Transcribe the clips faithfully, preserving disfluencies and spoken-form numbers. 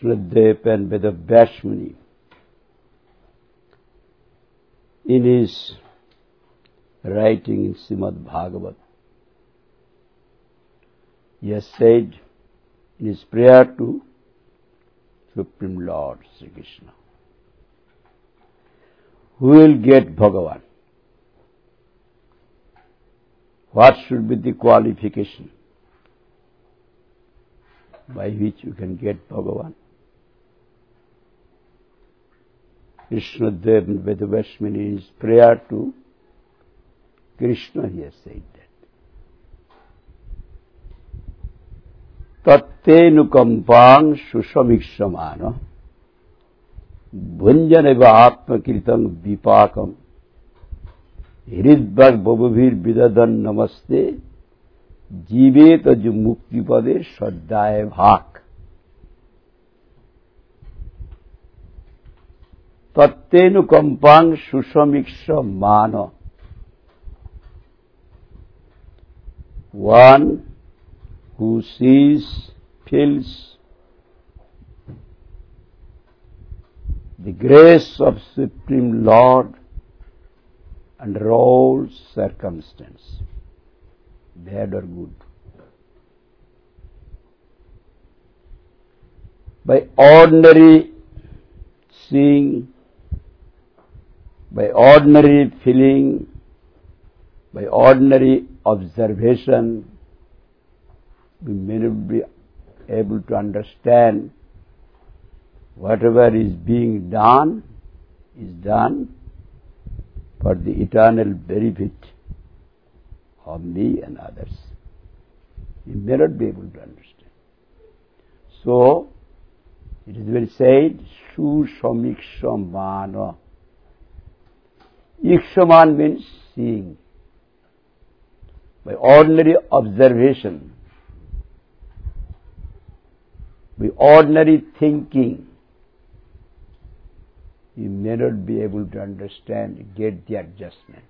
Krishnadev and Vedabhyas Muni, in his writing in Srimad Bhagavat, he has said in his prayer to Supreme Lord Sri Krishna, who will get Bhagavan? What should be the qualification by which you can get Bhagavan? Krishnadev and Vedabhyas Muni, in his prayer to Krishna, he has said that. Tattenukampang sushamikshamana bhunjaneva atmakritam vipakam hridbhag babhavir vidadan namaste jivet aju muktipade shraddhaya bhak. Tattenukampang sushamikshamana, one who sees, feels the grace of Supreme Lord under all circumstances, bad or good. By ordinary seeing, by ordinary feeling, by ordinary observation, we may not be able to understand whatever is being done is done for the eternal benefit of me and others. We may not be able to understand. So, it is well said, Sushamikshamana. Ikshaman means seeing. By ordinary observation, by ordinary thinking, you may not be able to understand, get the adjustment.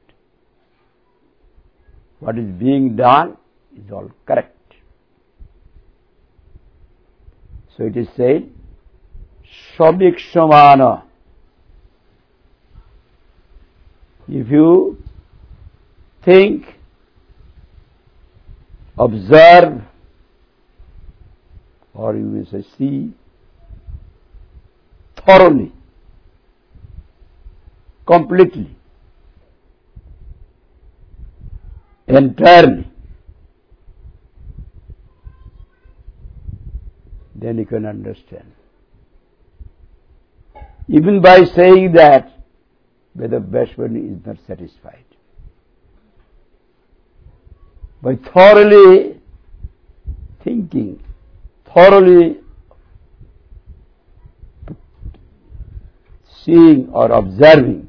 What is being done is all correct. So it is said, Samikshamana. If you think, observe, or you may say see, thoroughly, completely, entirely, then you can understand. Even by saying that, Vedabhyas Muni is not satisfied. By thoroughly thinking, thoroughly seeing or observing,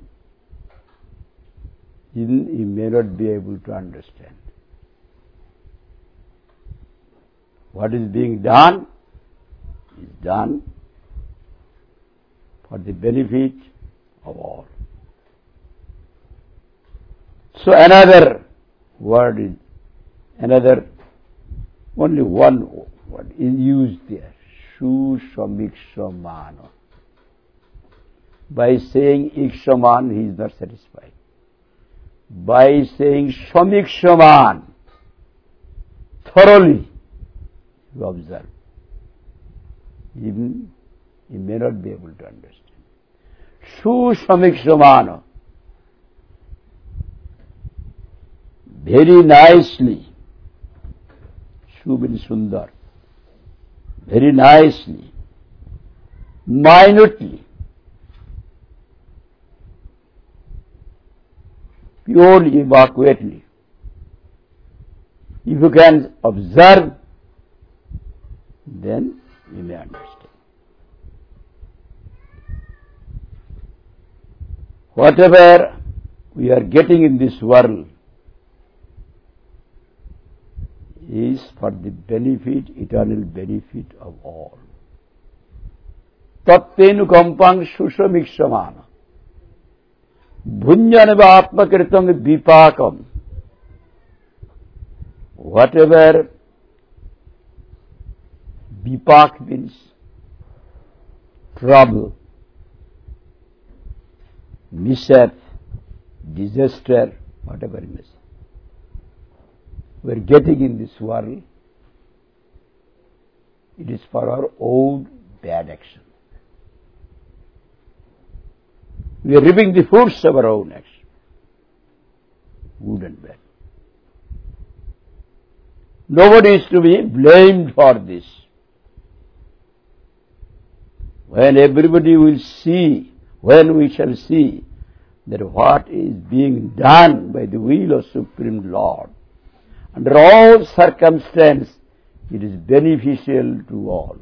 he may not be able to understand. What is being done is done for the benefit of all. So another word is, another, only one word is used there, Sushamikshamana. By saying Ikshaman, he is not satisfied. By saying Shamikshaman, thoroughly, you observe. Even he may not be able to understand. Sushamikshamana, very nicely, Shu means Sundar, very nicely, minutely, purely, immaculately. If you can observe, then you may understand. Whatever we are getting in this world is for the benefit, eternal benefit of all. Tattenukampang sushamikshamana bhunjaneva atmakritam vipakam. Whatever vipak means, trouble, mishap, disaster, whatever it is, we are getting in this world, it is for our own bad action. We are reaping the fruits of our own action, good and bad. Nobody is to be blamed for this. When everybody will see, when we shall see that what is being done by the will of Supreme Lord, under all circumstances, it is beneficial to all.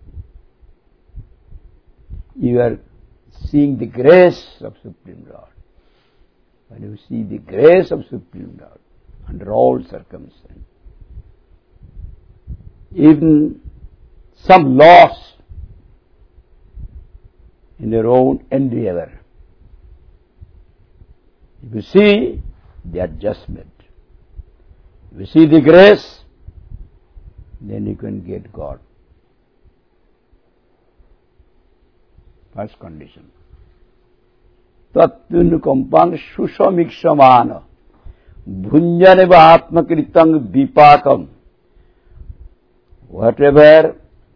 You are seeing the grace of Supreme Lord. When you see the grace of Supreme Lord, under all circumstances, even some loss in your own endeavor, if you see the adjustment, if you see the grace, then you can get God. First condition. Tattvanukampang sushamiksamana bhunjaneva atmakritang vipakam. Whatever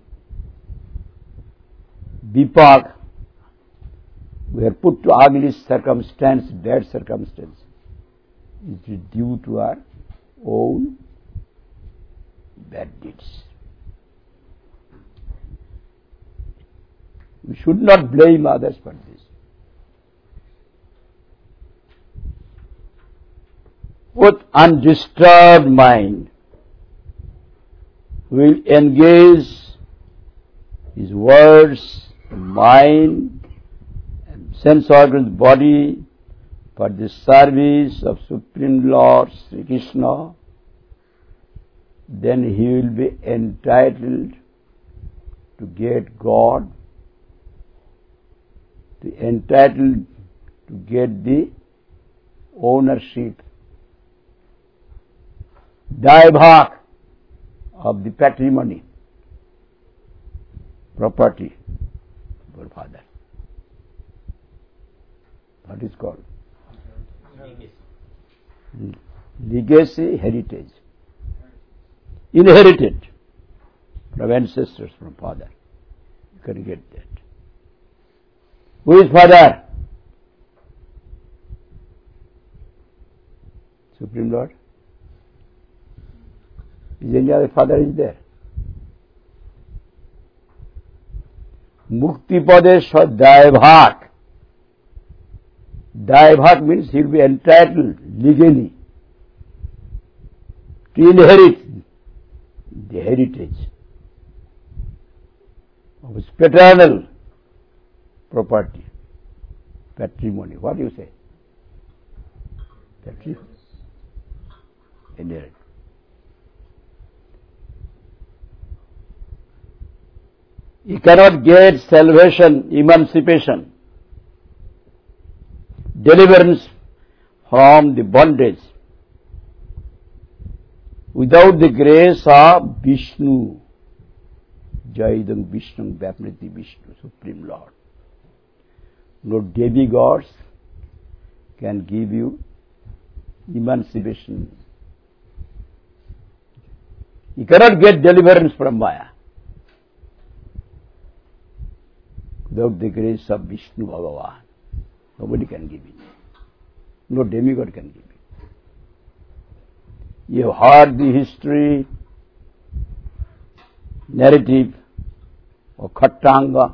vipak, we are put to ugly circumstance, bad circumstance, it is due to our own bad deeds. We should not blame others for this. With undisturbed mind, we will engage his words, mind, and sense organs, body for the service of Supreme Lord Sri Krishna. Then he will be entitled to get God, to entitled to get the ownership, daibhak of the patrimony, property of our father. What is called? Legacy. Legacy, heritage. Inherited from ancestors, from father. You can get that. Who is father? Supreme Lord. Is any other father is there? Mukti Padesha Daibhak. Daibhak means he will be entitled legally to inherit the heritage of his paternal property, patrimony. What do you say? Patrimony. Inherit. He cannot get salvation, emancipation, deliverance from the bondage without the grace of Vishnu. Jaidam Vishnu Vapniti Vishnu, Supreme Lord. No demigods can give you emancipation. You cannot get deliverance from Maya without the grace of Vishnu Bhagavan. Nobody can give it. No demigod can give it. You have heard the history, narrative of Khattanga,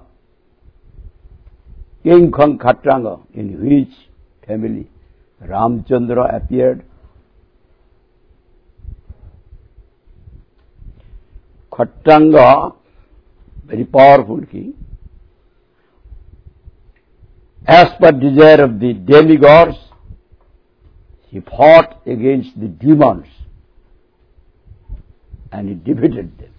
King Kong Khattanga, in which family Ramchandra appeared. Khattanga, very powerful king, as per desire of the demigods, he fought against the demons and he defeated them.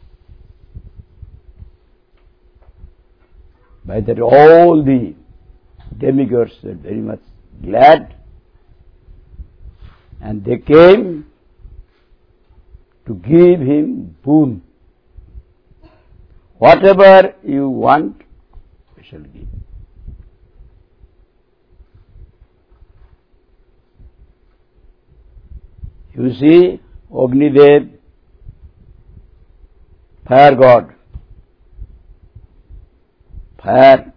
By that all the demigods were very much glad, and they came to give him boon. Whatever you want, shall give. You see, Agnidev, fire god, fire,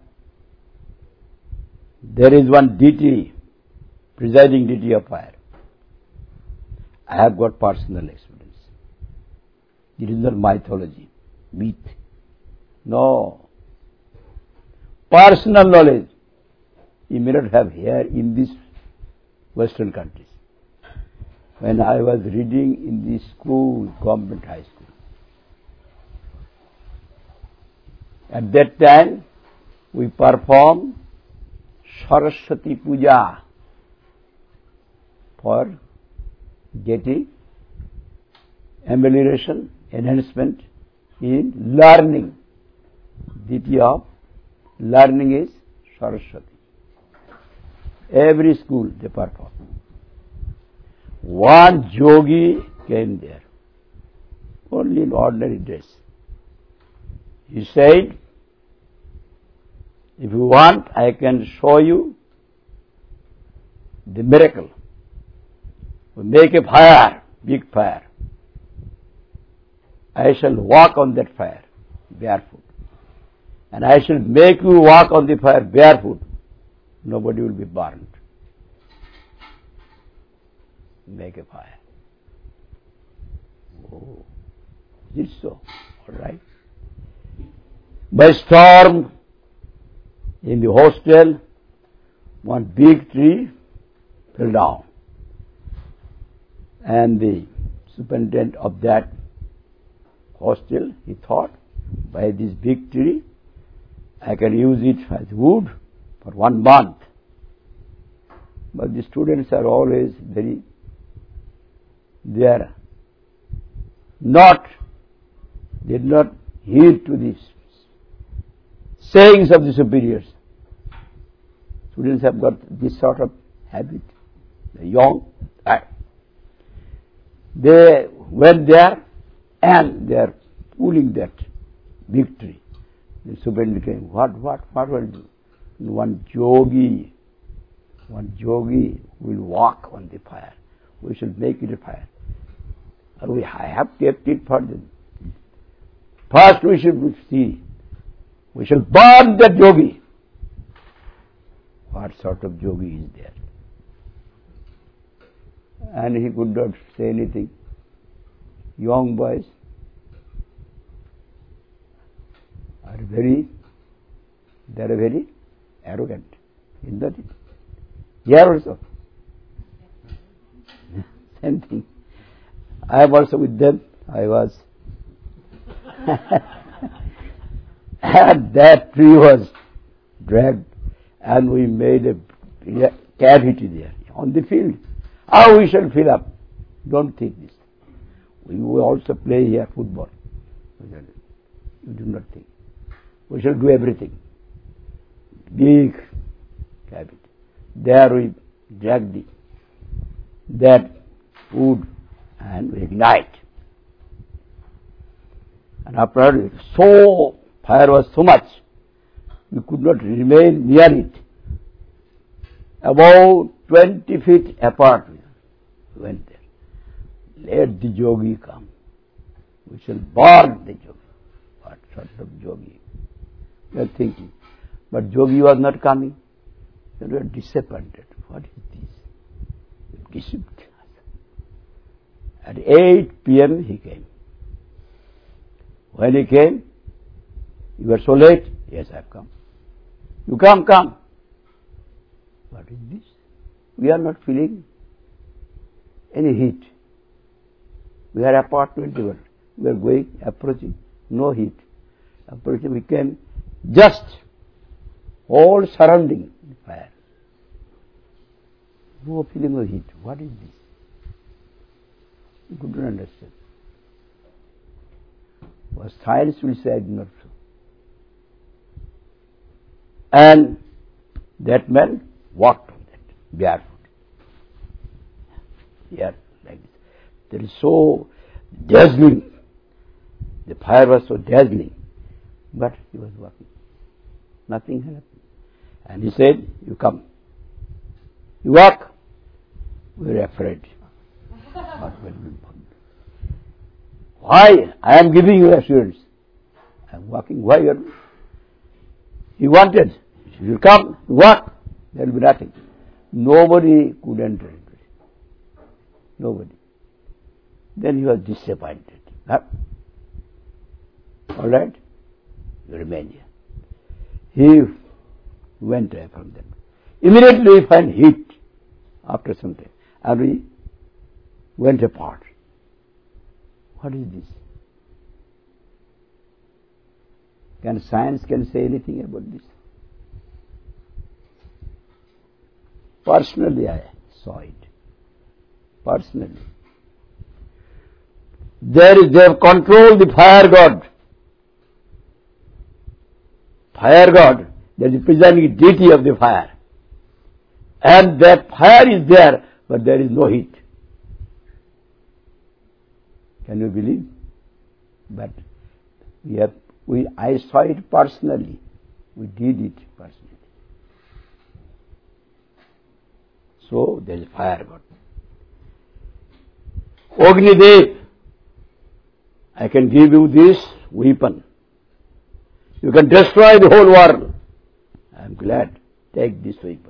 there is one deity, presiding deity of fire. I have got personal experience. It is not mythology, myth. No. Personal knowledge you may not have here in these Western countries. When I was reading in the school, government high school, at that time we performed Saraswati Puja for getting amelioration, enhancement in learning. Deity of learning is Saraswati. Every school they perform. One yogi came there, only in ordinary dress. He said, if you want, I can show you the miracle. We make a fire, big fire. I shall walk on that fire barefoot. And I shall make you walk on the fire barefoot. Nobody will be burned. Make a fire. Oh, is it so? All right. By storm, in the hostel, one big tree fell down. And the superintendent of that hostel, he thought, by this big tree, I can use it as wood for one month. But the students are always very, they are not, they did not heed to the sayings of the superiors. Students have got this sort of habit. The young, they went there and they are pulling that big tree. The superintendent came, what, what, what will do? One yogi, one yogi will walk on the fire. We shall make it a fire. And we have kept it for them. First we should see, we shall burn that yogi. What sort of yogi is there? And he could not say anything. Young boys are very, they are very arrogant. Isn't that it? Here also. Same thing. I am also with them. I was. And that tree was dragged and we made a cavity there on the field. How we shall fill up? Don't think this. We will also play here football. You do not think. We shall do everything. Big cavity. There we drag the, that wood and we ignite. And after so fire was so much, we could not remain near it. About twenty feet apart we went there. Let the yogi come. We shall burn the yogi. What sort of yogi? We are thinking. But yogi was not coming. We were disappointed. What is this? He deceived us. At eight p m he came. When he came, you were so late. Yes, I have come. You come, come. What is this? We are not feeling any heat. We are apartment level. We are going, approaching, no heat. Approaching, we came just all surrounding the fire. No feeling of heat. What is this? You could not understand. Well, science will say I do not so. And that man walked on that, barefoot. Here, like this. There is so dazzling. The fire was so dazzling. But he was walking. Nothing happened. And he said, you come. You walk. We were afraid. What will be done? Why? I am giving you assurance. I am walking. Why you are? He wanted. If you come, you walk. There will be nothing. Nobody could enter into it. Nobody. Then he was disappointed. Huh? All right? You remain here. He went away from them. Immediately we find heat after some time. And we went apart. What is this? Can science can say anything about this? Personally I saw it. Personally. There is, they have controlled the fire god. Fire god, there is the presiding deity of the fire. And that fire is there, but there is no heat. Can you believe? But we have, we, I saw it personally. We did it personally. So there is fire god. Agnidev, I can give you this weapon. You can destroy the whole world. I am glad. Take this weapon.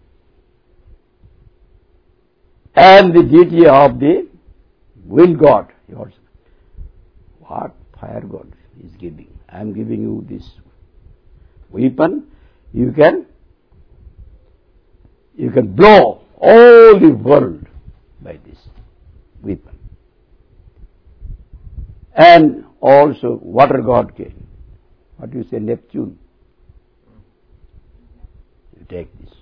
And the deity of the wind god. He also, what fire god is giving? I am giving you this weapon. You can, you can blow all the world by this weapon. And also water god came. What do you say, Neptune? You take this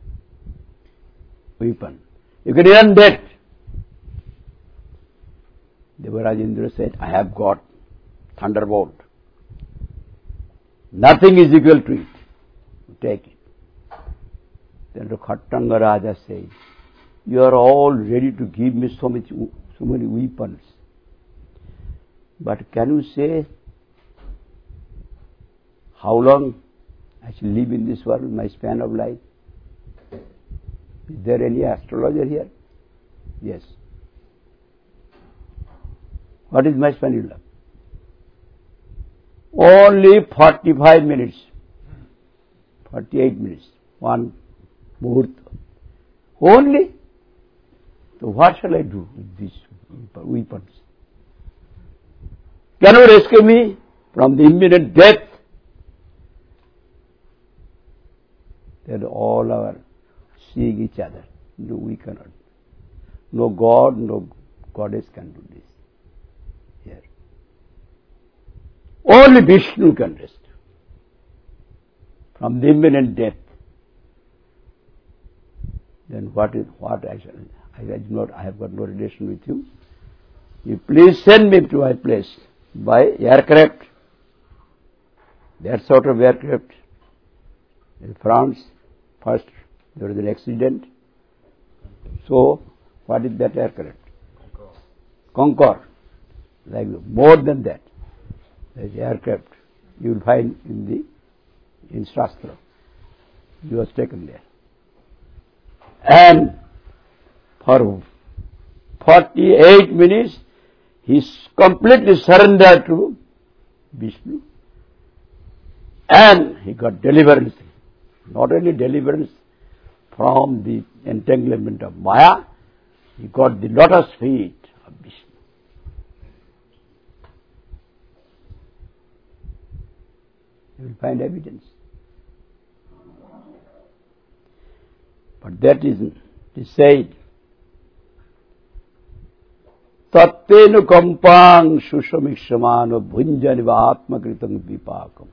weapon. You can earn that. Devaraj Indra said, I have got thunderbolt. Nothing is equal to it. You take it. Then the Khattanga Raja said, you are all ready to give me so much, so many weapons. But can you say how long I shall live in this world, my span of life? Is there any astrologer here? Yes. What is my span of life? Only forty-five minutes. forty-eight minutes. One muhurta. Only? So what shall I do with these weapons? Can you rescue me from the imminent death? Then all our seeing each other. No, we cannot. No God, no goddess can do this. Here. Only Vishnu can rescue from the imminent death. Then what is what I shall I do not I have got no relation with you. You please send me to my place by aircraft. That sort of aircraft. In France, first there was an accident. So, what is that aircraft? Concorde. Like more than that. There is aircraft. You will find in the in Shastra. He was taken there. And for forty-eight minutes, he completely surrendered to Vishnu. And he got deliverance. Not only deliverance from the entanglement of Maya, he got the lotus feet of Vishnu. You will find evidence. But that isn't. It is said, Tattenu kampang sushamiksamano bhunjaniva atmakritam vipakam.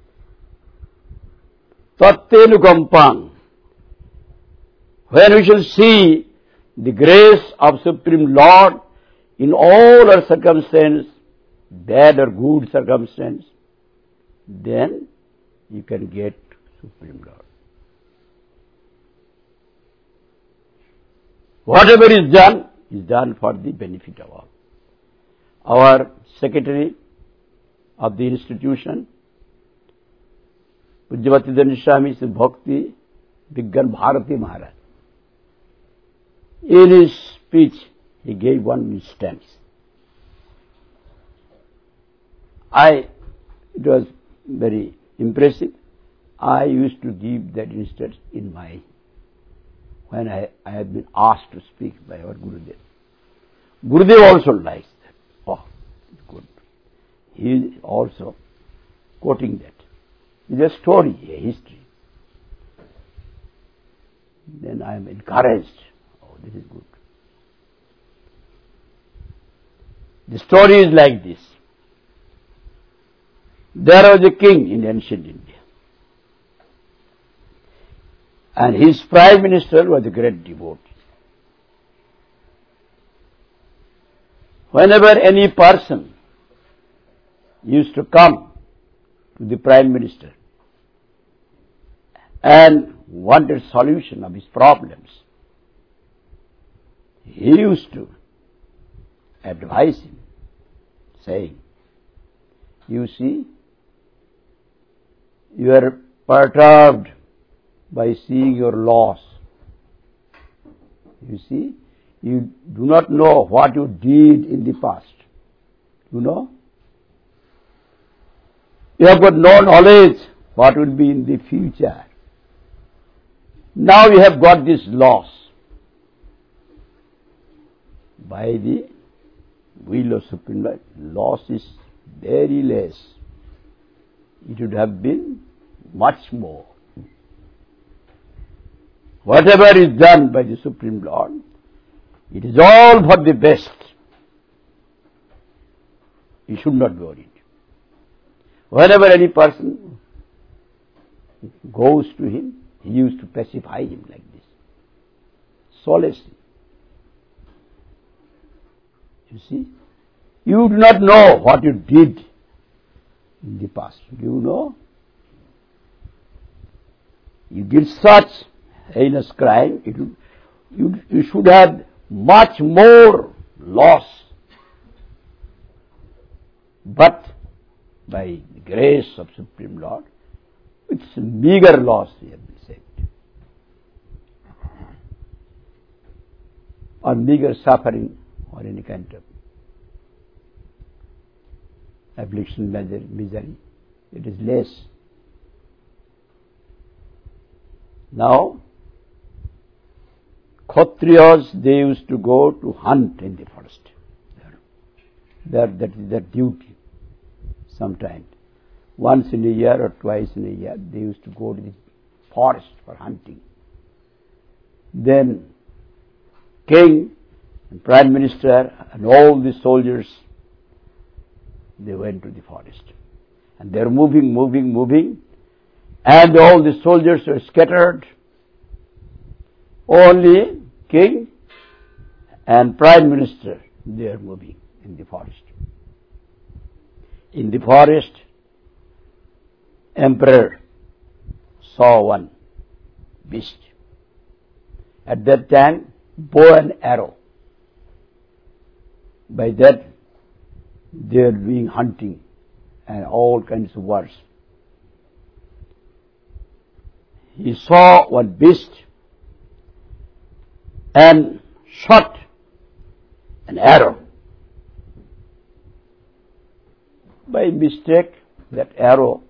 Tattenu kampang. When we shall see the grace of Supreme Lord in all our circumstance, bad or good circumstance, then you can get Supreme Lord. Whatever is done, is done for the benefit of all. Our secretary of the institution, Pujya Bhaktivedanta Swami's bhakti began Bharati Maharaj. In his speech, he gave one instance. I, it was very impressive. I used to give that instance in my, when I, I had been asked to speak by our Gurudev. Gurudev also likes that. Oh, good. He is also quoting that. It's a story, a history. Then I am encouraged. Oh, this is good. The story is like this. There was a king in ancient India. And his prime minister was a great devotee. Whenever any person used to come to the prime minister and wanted solution of his problems, he used to advise him, saying, you see, you are perturbed by seeing your loss. You see, you do not know what you did in the past. You know? You have got no knowledge what will be in the future. Now you have got this loss. By the will of Supreme Lord, loss is very less. It would have been much more. Whatever is done by the Supreme Lord, it is all for the best. You should not be worried. Whenever any person goes to him, he used to pacify him like this. Solace him. You see, you do not know what you did in the past. Do you know? You did such heinous crime, it would, you, you should have much more loss. But by the grace of Supreme Lord, it's a meager loss, we have been saved. Or meager suffering, or any kind of affliction, misery. It is less. Now, Kshatriyas, they used to go to hunt in the forest. That, that is their duty. Sometimes, once in a year or twice in a year, they used to go to the forest for hunting. Then, king and prime minister and all the soldiers, they went to the forest. And they are moving, moving, moving. And all the soldiers were scattered. Only king and prime minister, they are moving in the forest. In the forest, emperor saw one beast. At that time, bow and arrow. By that, they are doing hunting and all kinds of wars. He saw one beast and shot an arrow. By mistake, that arrow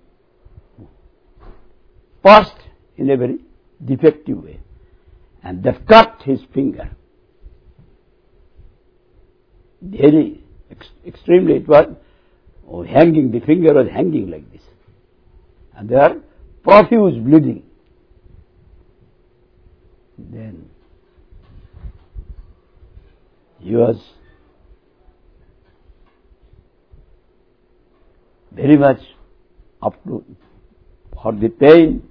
passed in a very defective way, and that cut his finger. Very ex extremely, it was oh, hanging, the finger was hanging like this, and there profuse bleeding. Then he was very much up to, for the pain,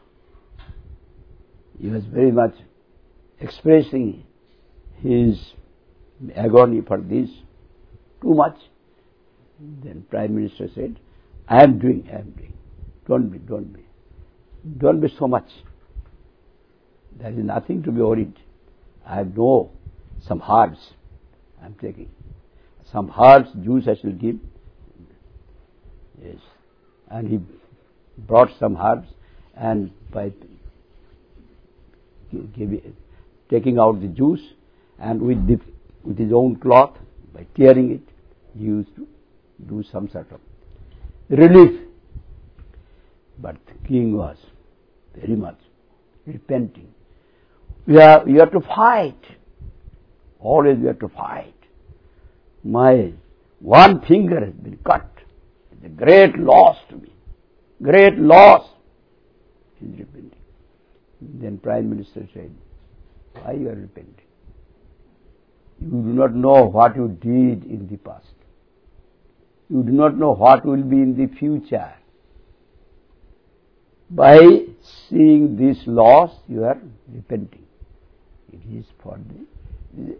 he was very much expressing his agony for this too much. Then Prime Minister said, I am doing, I am doing. Don't be, don't be. Don't be so much. There is nothing to be worried. I know some herbs I am taking. Some herbs, juice I shall give. Yes. And he brought some herbs and by giving, taking out the juice, and with the, with his own cloth, by tearing it, he used to do some sort of relief. But the king was very much repenting. We have, you have to fight. Always we have to fight. My one finger has been cut. It's a great loss to me. Great loss. He is repenting. Then Prime Minister said, why you are repenting? You do not know what you did in the past. You do not know what will be in the future. By seeing this loss, you are repenting. It is for the...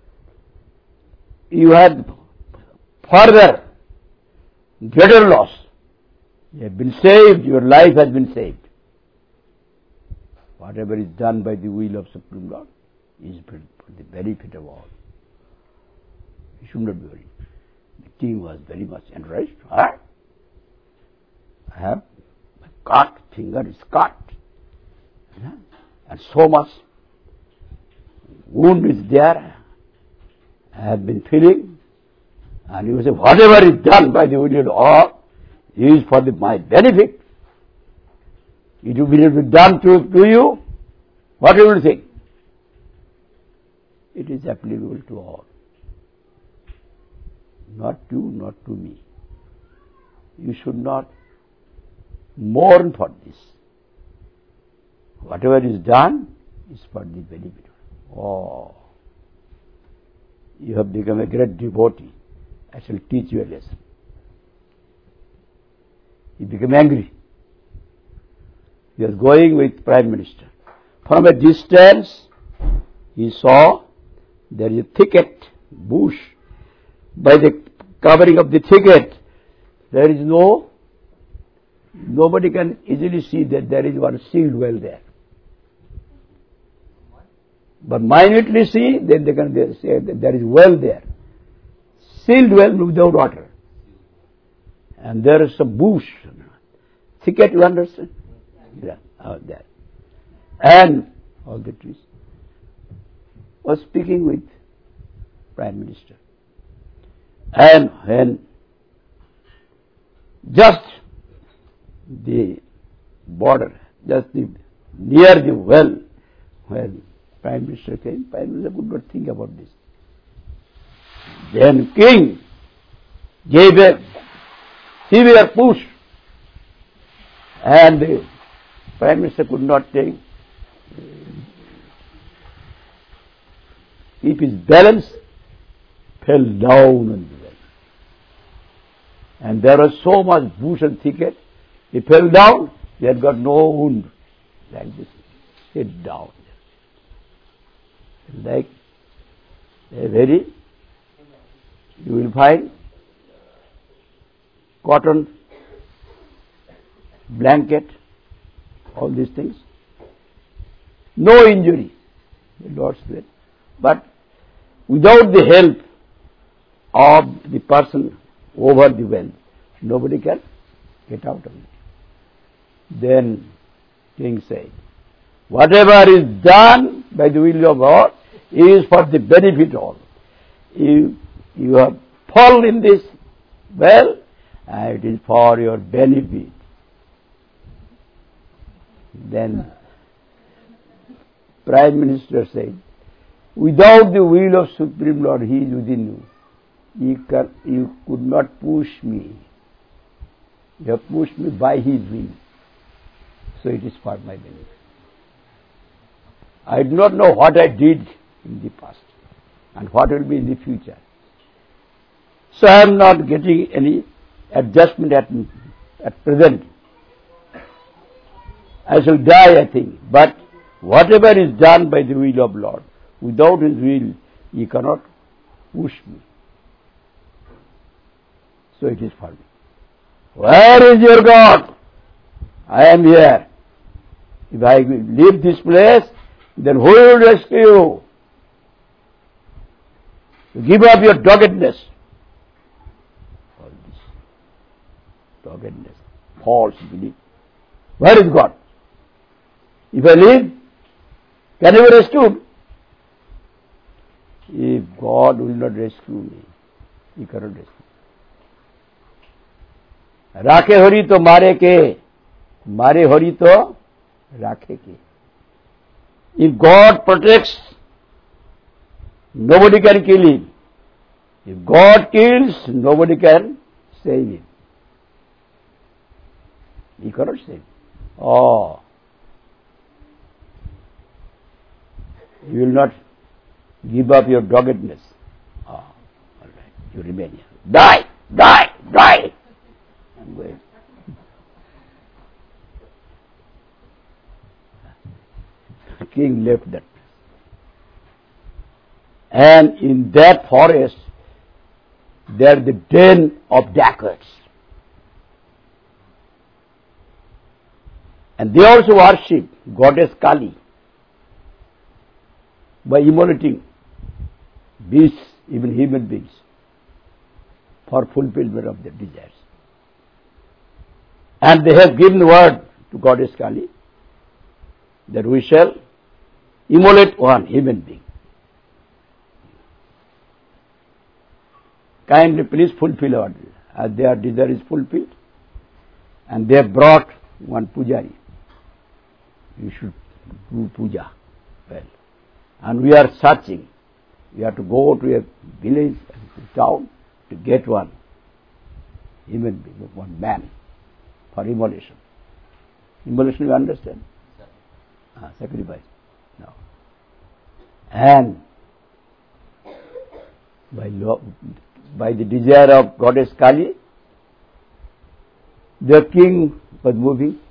You had further greater loss. You have been saved, your life has been saved. Whatever is done by the will of Supreme Lord is for the benefit of all. You should not be worried. The king was very much enraged. Huh? I have my cut, finger is cut. Yeah? And so much wound is there. I have been feeling. And you say, whatever is done by the will of all is for the, my benefit. It will be done to, to you. What you will think? It is applicable to all. Not to you, not to me. You should not mourn for this. Whatever is done is for the benefit. Oh, you have become a great devotee. I shall teach you a lesson. He became angry. He was going with Prime Minister. From a distance, he saw there is a thicket, bush. By the covering of the thicket, there is no, nobody can easily see that there is one sealed well there. But minutely see, then they can say that there is well there. Sealed well without water. And there is a bush. Thicket, you understand? Yeah, out there. And all the trees. Was speaking with Prime Minister. And when just the border, just the, near the well, when Prime Minister came, Prime Minister could not think about this. Then King gave a severe push, and the Prime Minister could not take, keep his balance, fell down on the well. And there was so much bush and thicket, he fell down, he had got no wound, like this, hit down. Like a very, you will find cotton, blanket, all these things. No injury, the Lord's will. But without the help of the person over the well, nobody can get out of it. Then King said, whatever is done by the will of God is for the benefit of all. You, you have fallen in this well, and it is for your benefit. Then Prime Minister said, without the will of Supreme Lord, He is within you. You, can, you could not push me. You have pushed me by His will. So it is for my benefit. I do not know what I did in the past and what will be in the future. So I am not getting any adjustment at, at present. I shall die, I think. But whatever is done by the will of Lord, without His will, He cannot push me. So it is for me. Where is your God? I am here. If I leave this place, then who will rescue you? Give up your doggedness. All this doggedness, false belief. Where is God? If I leave, can I be rescued? If God will not rescue me, He cannot rescue me. राखे हरि तो मारे के, मारे हरि तो राखे के. If God protects, nobody can kill him. If God kills, nobody can save him. He cannot save. Oh, you will not give up your doggedness. Oh, all right, you remain here. Die, die, die. I'm going. The king left that. And in that forest, there are the den of dacoits. And they also worship goddess Kali by immolating beasts, even human beings, for fulfillment of their desires. And they have given word to goddess Kali that we shall immolate one human being. Kindly please fulfill our desire. As their desire is fulfilled, and they have brought one pujari. You should do puja. Well, and we are searching. We have to go to a village and a town to get one human being, one man, for immolation. Immolation, you understand? Ah, sacrifice. No. And by law, by the desire of goddess Kali, the king was moving.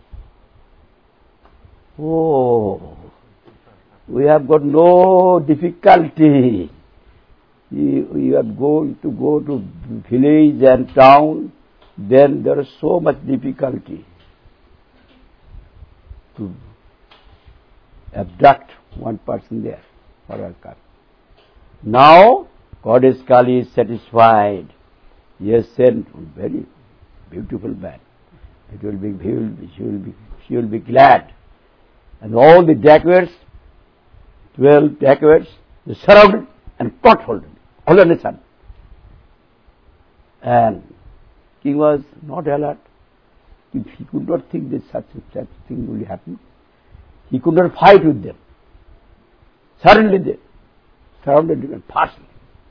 Oh, we have got no difficulty. You are going to go to village and town, then there is so much difficulty to abduct one person there for our cause. Now, Goddess Kali is satisfied. He has sent a very beautiful man. It will be, he will be, she will be, she will be glad. And all the dacoits, twelve dacoits, they surrounded and caught hold of him, all on his son. And king was not alert. He could not think that such such thing will happen. He could not fight with them. Suddenly they surrounded him and fastened.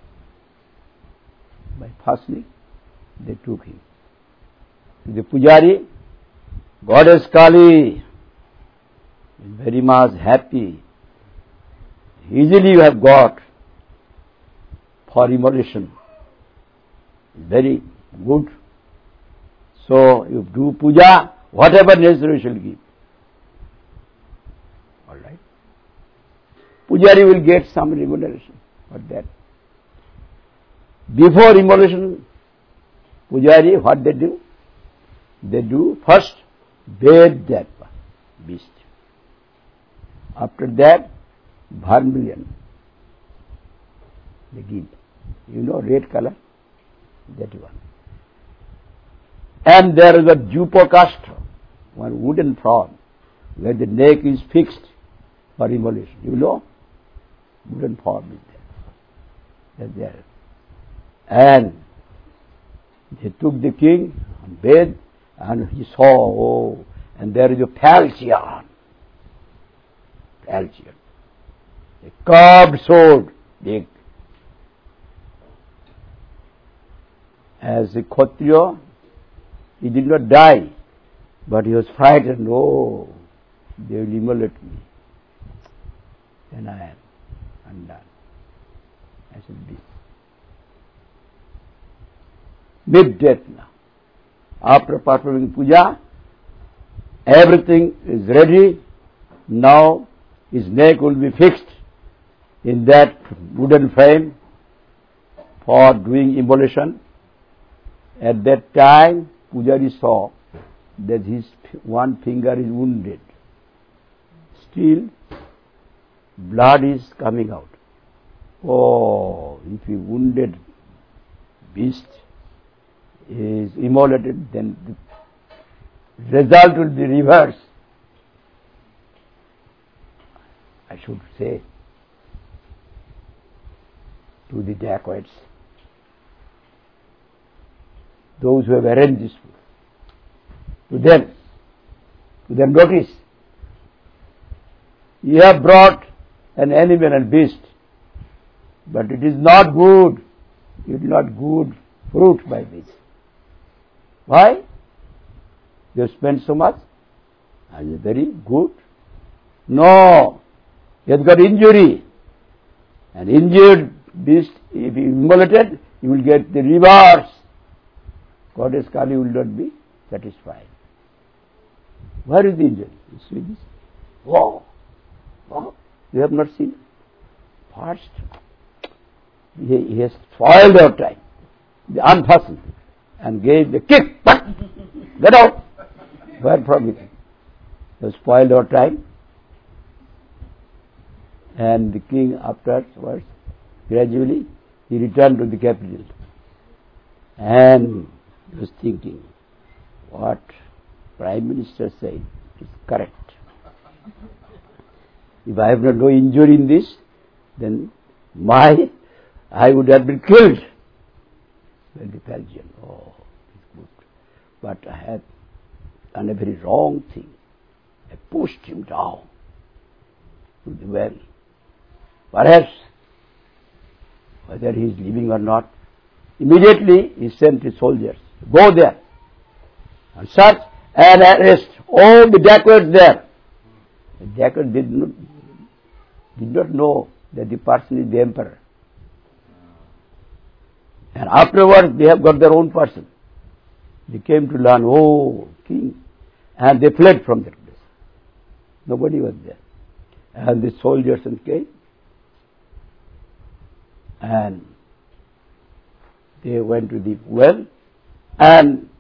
By fastening, they took him. The pujari, Goddess Kali, very much happy. Easily you have got for immolation. Very good. So you do puja, whatever necessary you shall give. All right. Pujari will get some remuneration for that. Before immolation, pujari, what they do? They do first bathe that beast. After that, vermilion. They give. You know, red color? That one. And there is a jupocastro, one wooden frog, where the neck is fixed for immolation. You know? Wooden form is there. That's there. And they took the king and bathed, and he saw, oh, and there is a falchion. Falchion. A carved sword, big. As a Kshatriya, he did not die, but he was frightened. Oh, they will immolate me. Then I am undone. I should be. Mid-death now. After performing puja, everything is ready. Now his neck will be fixed in that wooden frame for doing immolation. At that time, Pujari saw that his one finger is wounded. Still, blood is coming out. Oh, if he wounded beast is immolated, then the result will be reversed. I should say, to the dacoits, those who have arranged this food, to them, to them notice, you have brought an animal and beast, but it is not good, it is not good fruit by this. Why? You have spent so much, and it's very good. No, you have got injury, and injured beast, if you immolated, you will get the rewards. Goddess Kali will not be satisfied. Where is the injury? You see this? Wow! Wow! You have not seen? First, he, he has spoiled our time. They unfastened and gave the kick. Get out! Where from it? They have spoiled our time. And the king afterwards, gradually, he returned to the capital. And he was thinking, what Prime Minister said is correct. If I have not no injury in this, then my, I would have been killed. Well, the Persian, oh, it's good. But I have done a very wrong thing. I pushed him down to the well. Perhaps, whether he is living or not, immediately he sent his soldiers, go there and search and arrest all the dacoits there. The dacoits did not, did not know that the person is the emperor. And afterwards they have got their own person. They came to learn, oh, king. And they fled from that place. Nobody was there. And the soldiers came. And they went to the well, and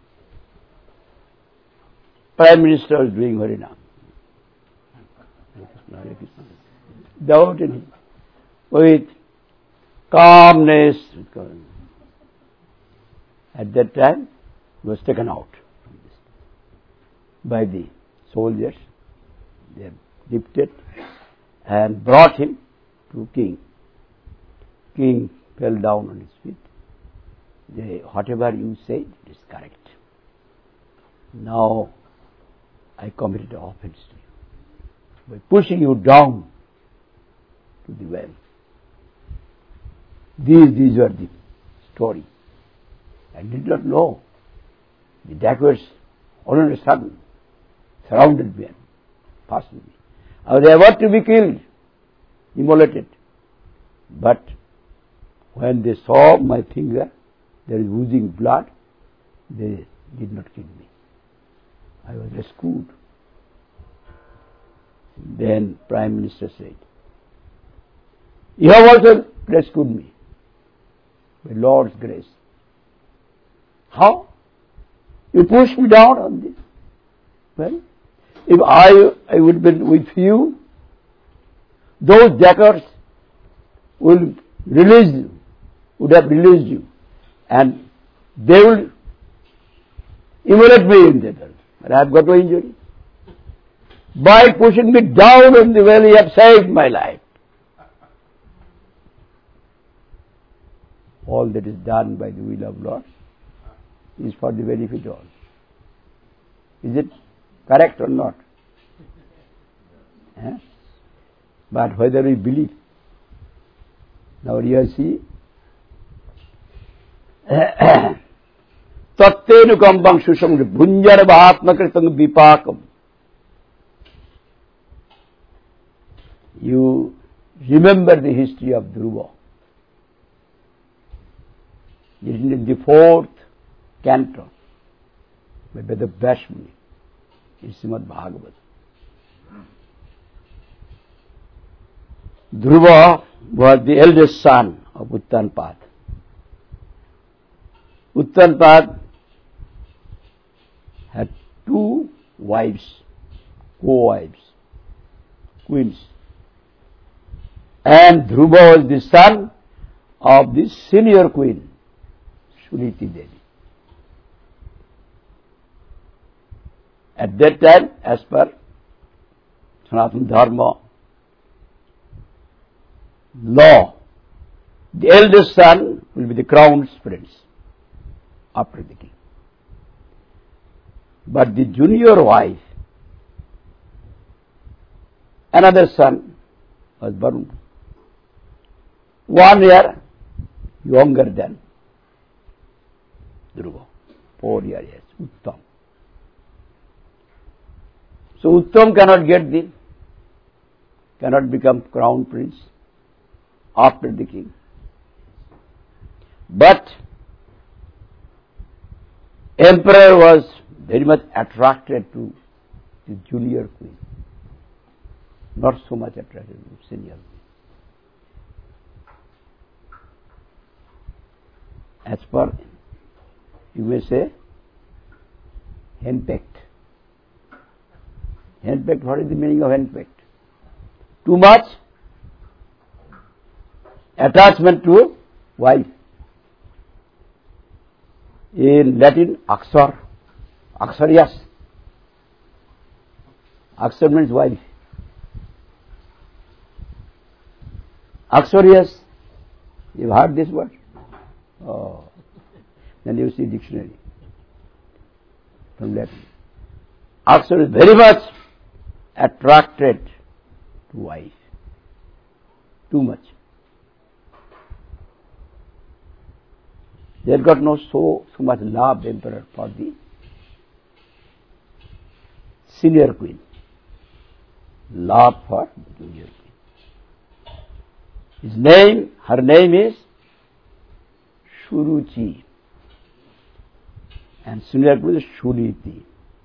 Prime Minister was doing Harinam. Without any, with calmness. At that time, he was taken out by the soldiers. They lifted and brought him to king. King fell down on his feet. They, whatever you said, it is correct. Now, I committed an offense to you by pushing you down to the well. These, these were the story. I did not know. The dacoits, all of a sudden, surrounded me and passed me. I was about to be killed, immolated. But when they saw my finger, there is oozing blood, they did not kill me. I was rescued. Then Prime Minister said, you have also rescued me by Lord's grace. How? You pushed me down on this. Well, if I, I would have been with you, those dacoits will release you, would have released you, and they will immolate me in that well. But I have got no injury. By pushing me down in the well, you have saved my life. All that is done by the will of Lord is for the benefit of all. Is it correct or not? Eh? But whether we believe. Now here see, Tattenukambang Susang Bunjara Bhatmakritang Vipakam. You remember the history of Dhruva. It is in the fourth canto by the Bhashmuni in Srimad Bhagavad. Dhruva was the eldest son of Uttanpad. Uttanpad had two wives, co-wives, queens. And Dhruva was the son of the senior queen, Suniti Devi. At that time, as per Sanatana Dharma, law. The eldest son will be the crowned prince after the king. But the junior wife, another son was born one year younger than Dhruva, four years, Uttam. So Uttam cannot get the, cannot become crown prince after the king. But emperor was very much attracted to the junior queen, not so much attracted to senior queen. As per, you may say, henpecked. Henpecked, what is the meaning of henpecked? Too much attachment to wife. In Latin, Aksar. Aksarias. Aksar means wife. Aksarias. You've heard this word? Oh. Then you see dictionary from Latin. Aksar is very much attracted to wife. Too much. They got no so, so much love, the emperor, for the senior queen. Love for junior queen. His name, her name is Shuruchi. And senior queen is Shuniti.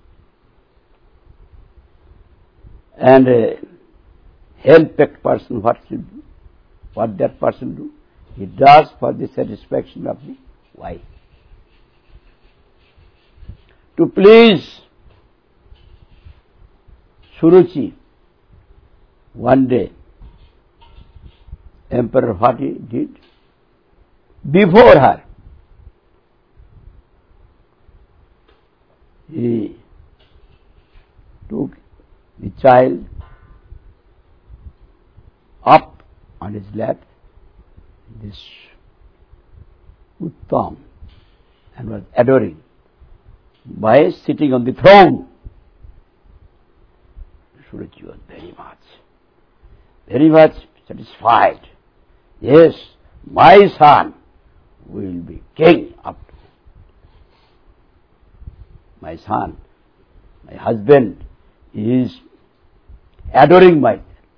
And a henpecked person, what should do? What that person do? He does for the satisfaction of the wife. To please Shuruchi, one day, emperor what he did? Before her, he took the child up on his lap, this Uttam, and was adoring by sitting on the throne. Shuruchi was very much, very much satisfied. Yes, my son will be king up. My son, my husband is adoring my.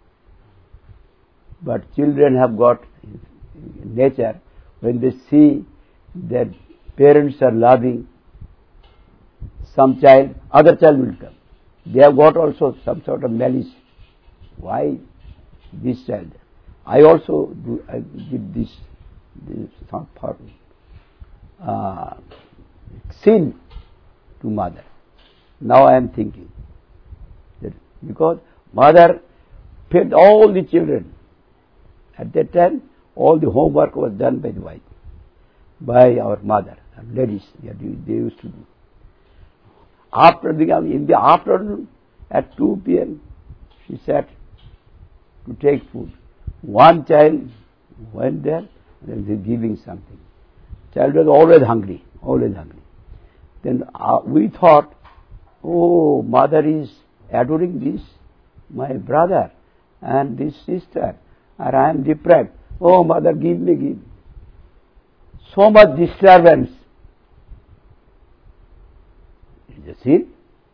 But children have got nature, when they see that parents are loving some child, other child will come. They have got also some sort of malice. Why this child? I also do, I did this, this for, uh, sin to mother. Now I am thinking that because mother fed all the children. At that time, all the homework was done by the wife, by our mother, and ladies, they used to do. After the, in the afternoon, at two p m, she sat to take food. One child went there, and they were giving something. Child was always hungry, always hungry. Then uh, we thought, oh, mother is adoring this, my brother, and this sister, and I am deprived. Oh, mother, give me, give. So much disturbance. Is a sin.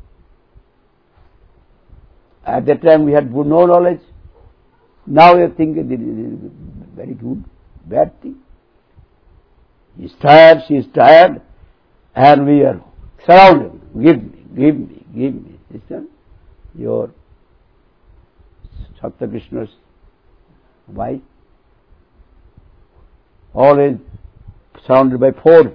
At that time we had no knowledge. Now we are thinking this is very good, bad thing. He is tired, she is tired, and we are surrounded. Give me, give me, give me. Sister, your Satya Krishna's wife, always surrounded by four.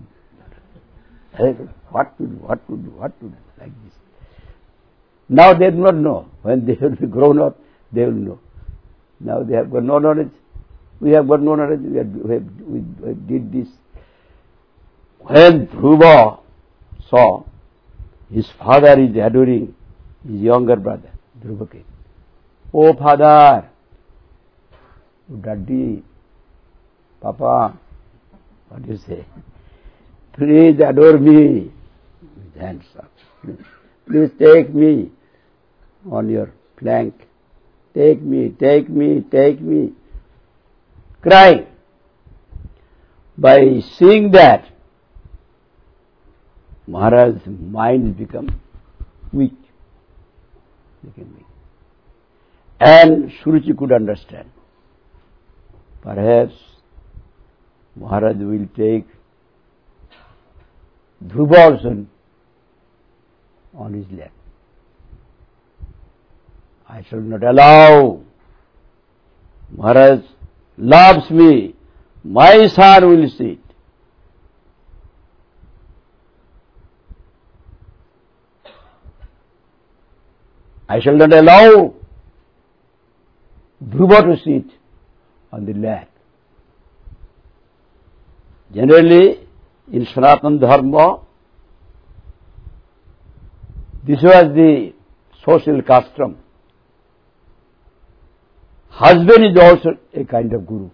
What to do, what to do, what to do, like this. Now they do not know. When they will be grown up, they will know. Now they have got no knowledge. We have got no knowledge. We, have, we, have, we, we did this. When Dhruva saw his father is adoring his younger brother, Dhruva came. Oh, father, Daddy, Papa, what do you say? Please adore me. With hands up. Please take me on your flank. Take me, take me, take me. Crying. By seeing that, Maharaj's mind become weak. Became weak. And Suruchi could understand. Perhaps Maharaj will take Dhruva also on his lap. I shall not allow. Maharaj loves me. My son will sit. I shall not allow Dhruva to sit on the lap. Generally, in Sanatana Dharma, this was the social custom. Husband is also a kind of guru.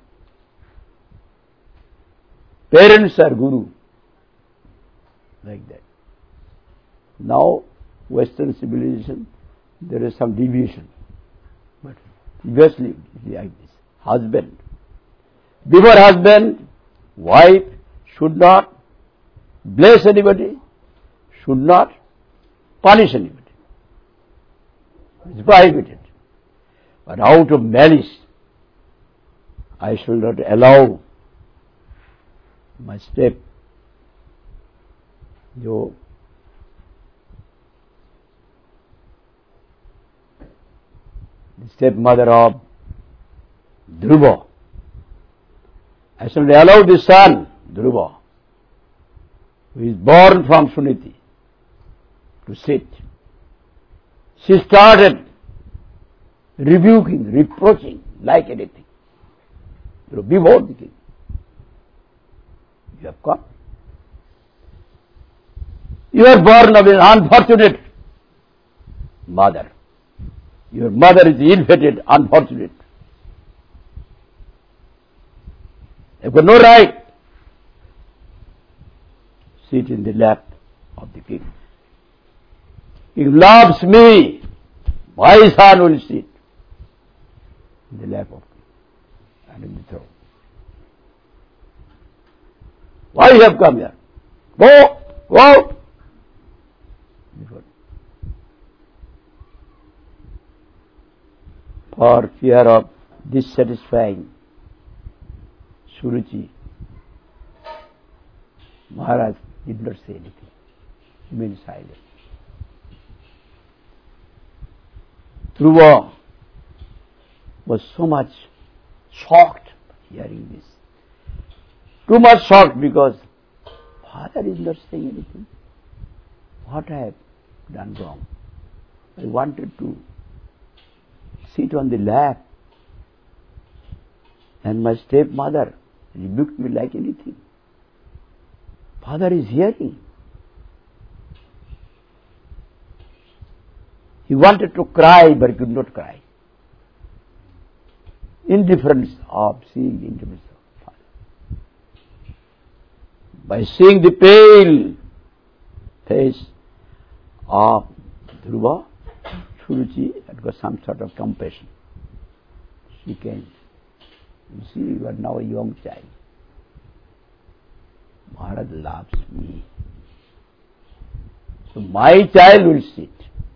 Parents are guru. Like that. Now, Western civilization, there is some deviation. But previously, like this. Husband. Before husband, wife should not bless anybody, should not punish anybody. It's prohibited. But out of malice, I shall not allow my step, your the stepmother of Dhruva. I shall allow the son, Dhruva, who is born from Suniti, to sit. She started rebuking, reproaching, like anything. You know, before the king. You have come. You are born of an unfortunate mother. Your mother is ill-fated, unfortunate. You have got no right. Sit in the lap of the king. He loves me. My son will sit in the lap of king and in the throne. Why you have come here? Go, go out. For fear of dissatisfying Suruchi, Maharaj did not say anything. He remained silent. Dhruva was so much shocked hearing this. Too much shocked because father is not saying anything. What I have done wrong? I wanted to sit on the lap and my stepmother rebuked me like anything. Father is hearing. He wanted to cry but he could not cry. Indifference of seeing the intimacy of Father. By seeing the pale face of Dhruva, Suruchi had got some sort of compassion. She came. You see, you are now a young child. Maharaj loves me. So my child will sit.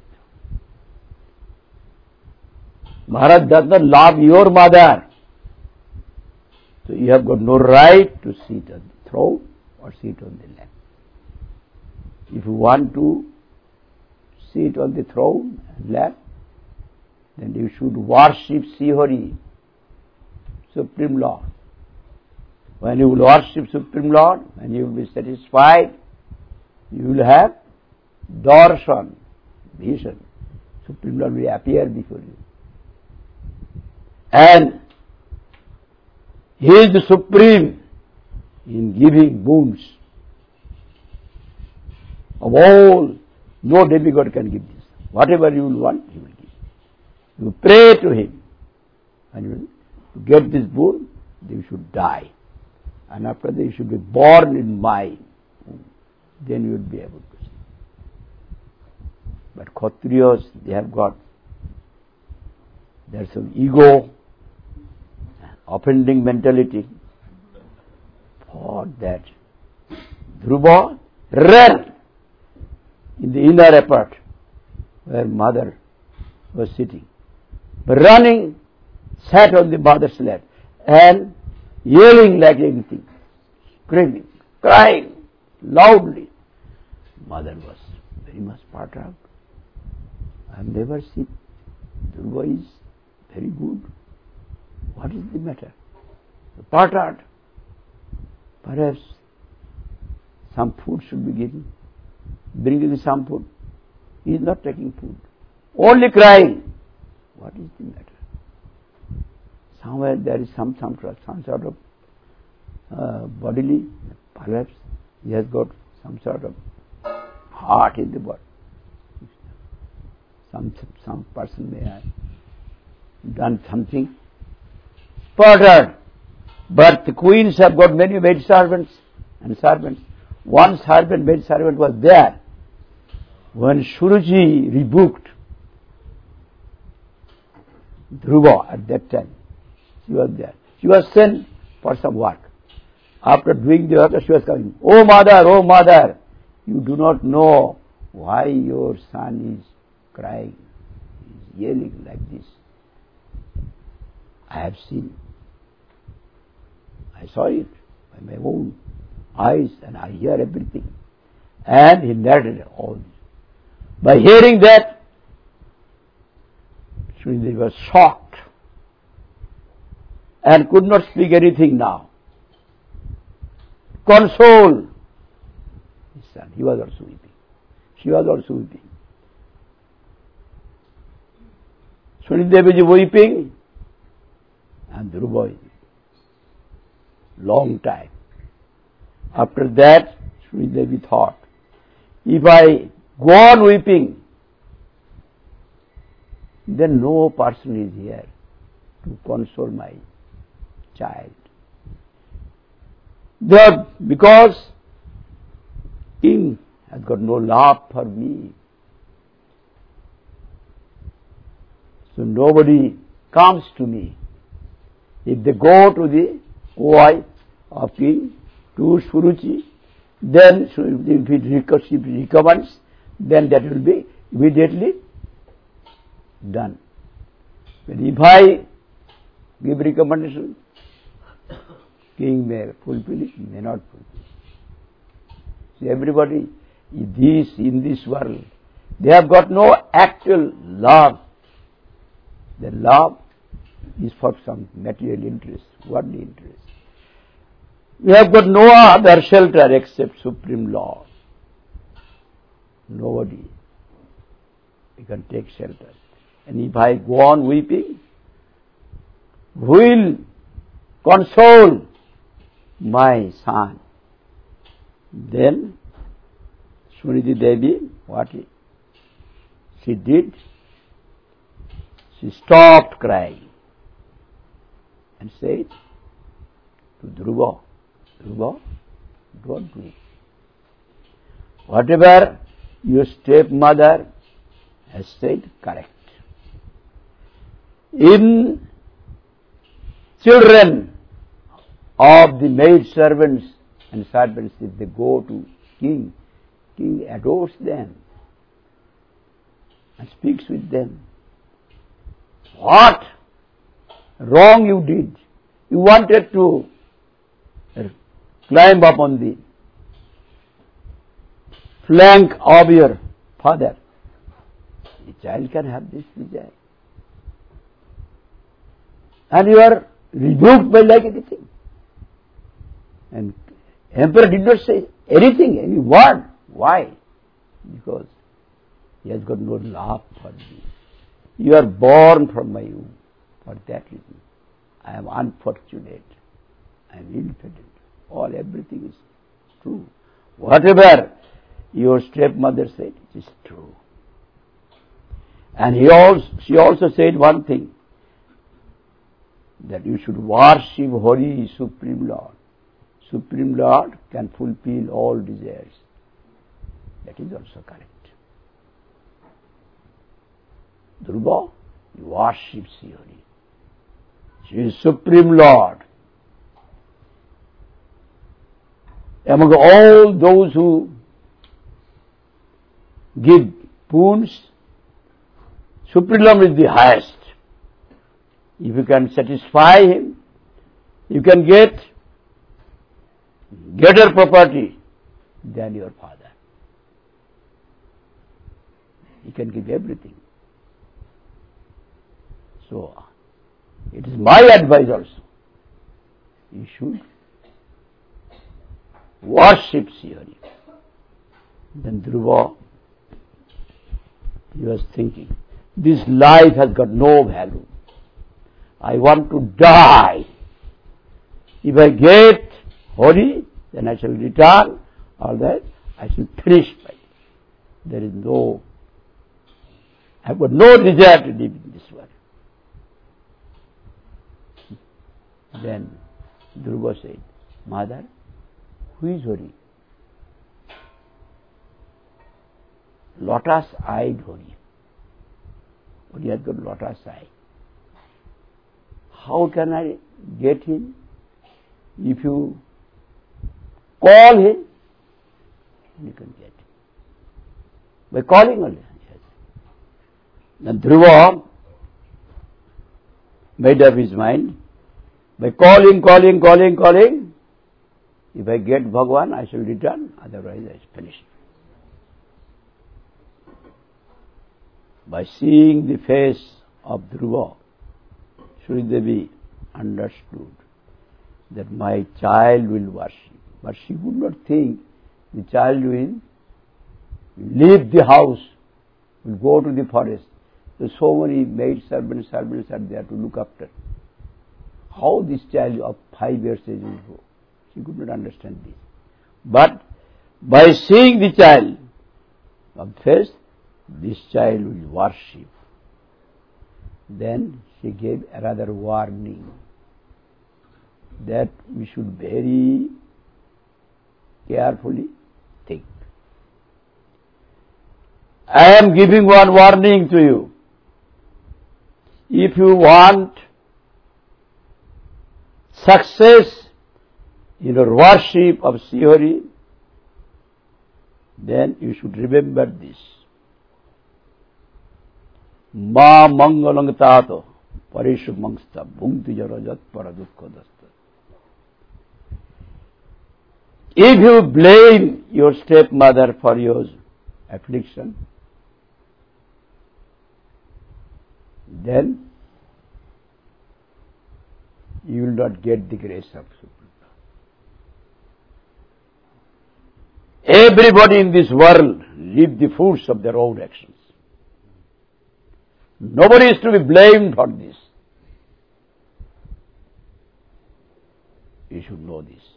Maharaj does not love your mother. So you have got no right to sit on the throne or sit on the lap. If you want to sit on the throne and lap, then you should worship Srihari, Supreme Lord. When you will worship Supreme Lord, when you will be satisfied, you will have darshan, vision. Supreme Lord will appear before you. And He is the Supreme in giving boons. Of all, no demigod can give this. Whatever you will want, He will give. You pray to Him and you will to get this boon, you should die. And after that you should be born in my womb. Then you will be able to see. But Kshatriyas, they have got, there's some ego, offending mentality. For that, Dhruva ran in the inner apart where mother was sitting. Running, sat on the mother's lap and yelling like anything, screaming, crying loudly. Mother was very much perturbed. I have never seen. Dhruva is very good. What is the matter? Perturbed. Perhaps some food should be given. Bring him some food. He is not taking food. Only crying. What is the matter? Somewhere there is some some, some sort of uh, bodily, perhaps he has got some sort of heart in the body. Some some person may have done something. Further, but the queens have got many maid servants and servants. One servant, maid servant was there. When Suruchi rebuked Dhruva at that time, she was there. She was sent for some work. After doing the work, she was coming. Oh mother, oh mother, you do not know why your son is crying. He is yelling like this. I have seen. I saw it by my own eyes and I hear everything. And he narrated all this. By hearing that, Srinidhi was shocked and could not speak anything now. Console his son. He was also weeping. She was also weeping. Srinidhi is weeping and Dhruva is long time. After that, Srinidhi thought, if I go on weeping, then no person is here to console my child. That because king has got no love for me, so nobody comes to me. If they go to the wife of king, to Suruchi, then if it recommends, then that will be immediately done. But if I give recommendation, king may fulfill it, may not fulfill it. See, everybody this in this world, they have got no actual love. Their love is for some material interest, worldly interest. We have got no other shelter except Supreme Lord. Nobody. We can take shelter. And if I go on weeping, who will console my son? Then Srinidhi Devi, what she did? She stopped crying and said to Dhruva, Dhruva, don't weep. Whatever your stepmother has said, correct. In children of the maid servants and servants, if they go to king, king adores them and speaks with them. What wrong you did? You wanted to climb up on the flank of your father. The child can have this desire. And you are rebuked by like anything. And emperor did not say anything, any word. Why? Because he has got no love for me. You are born from my womb. For that reason, I am unfortunate. I am impotent. All, everything is true. Whatever your stepmother said, it is true. And he also, she also said one thing. that you should worship Holy Supreme Lord. Supreme Lord can fulfill all desires. That is also correct. Dhruva, you worship Srihari. She is Supreme Lord. Among all those who give boons, Supreme Lord is the highest. If you can satisfy him, you can get greater property than your father. He can give everything. So, it is my advice also. You should worship Srihari. Then Dhruva, he was thinking, this life has got no value. I want to die. If I get Hari, then I shall return. All that, I shall finish by it. There is no, I have got no desire to live in this world. Then Dhruva said, Mother, who is Hari? Lotus-eyed Hari. Hari has got lotus eye. How can I get him? If you call him, you can get him. By calling only. Yes. Then Dhruva made up his mind. By calling, calling, calling, calling, if I get Bhagavan, I shall return, otherwise I shall finish. By seeing the face of Dhruva, Sri Devi understood that my child will worship. But she would not think the child will leave the house, will go to the forest. So, so many maid servants, servants are there to look after. How this child of five years age will go? She could not understand this. But by seeing the child of face, this child will worship. Then she gave another warning that we should very carefully think. I am giving one warning to you. If you want success in your worship of Srihari, then you should remember this. Ma mangalang tato parishu mangsta bhungti jarajat paradukkodasta. If you blame your stepmother for your affliction, then you will not get the grace of Supreme Lord. Everybody in this world live the fruits of their own actions. Nobody is to be blamed for this. You should know this.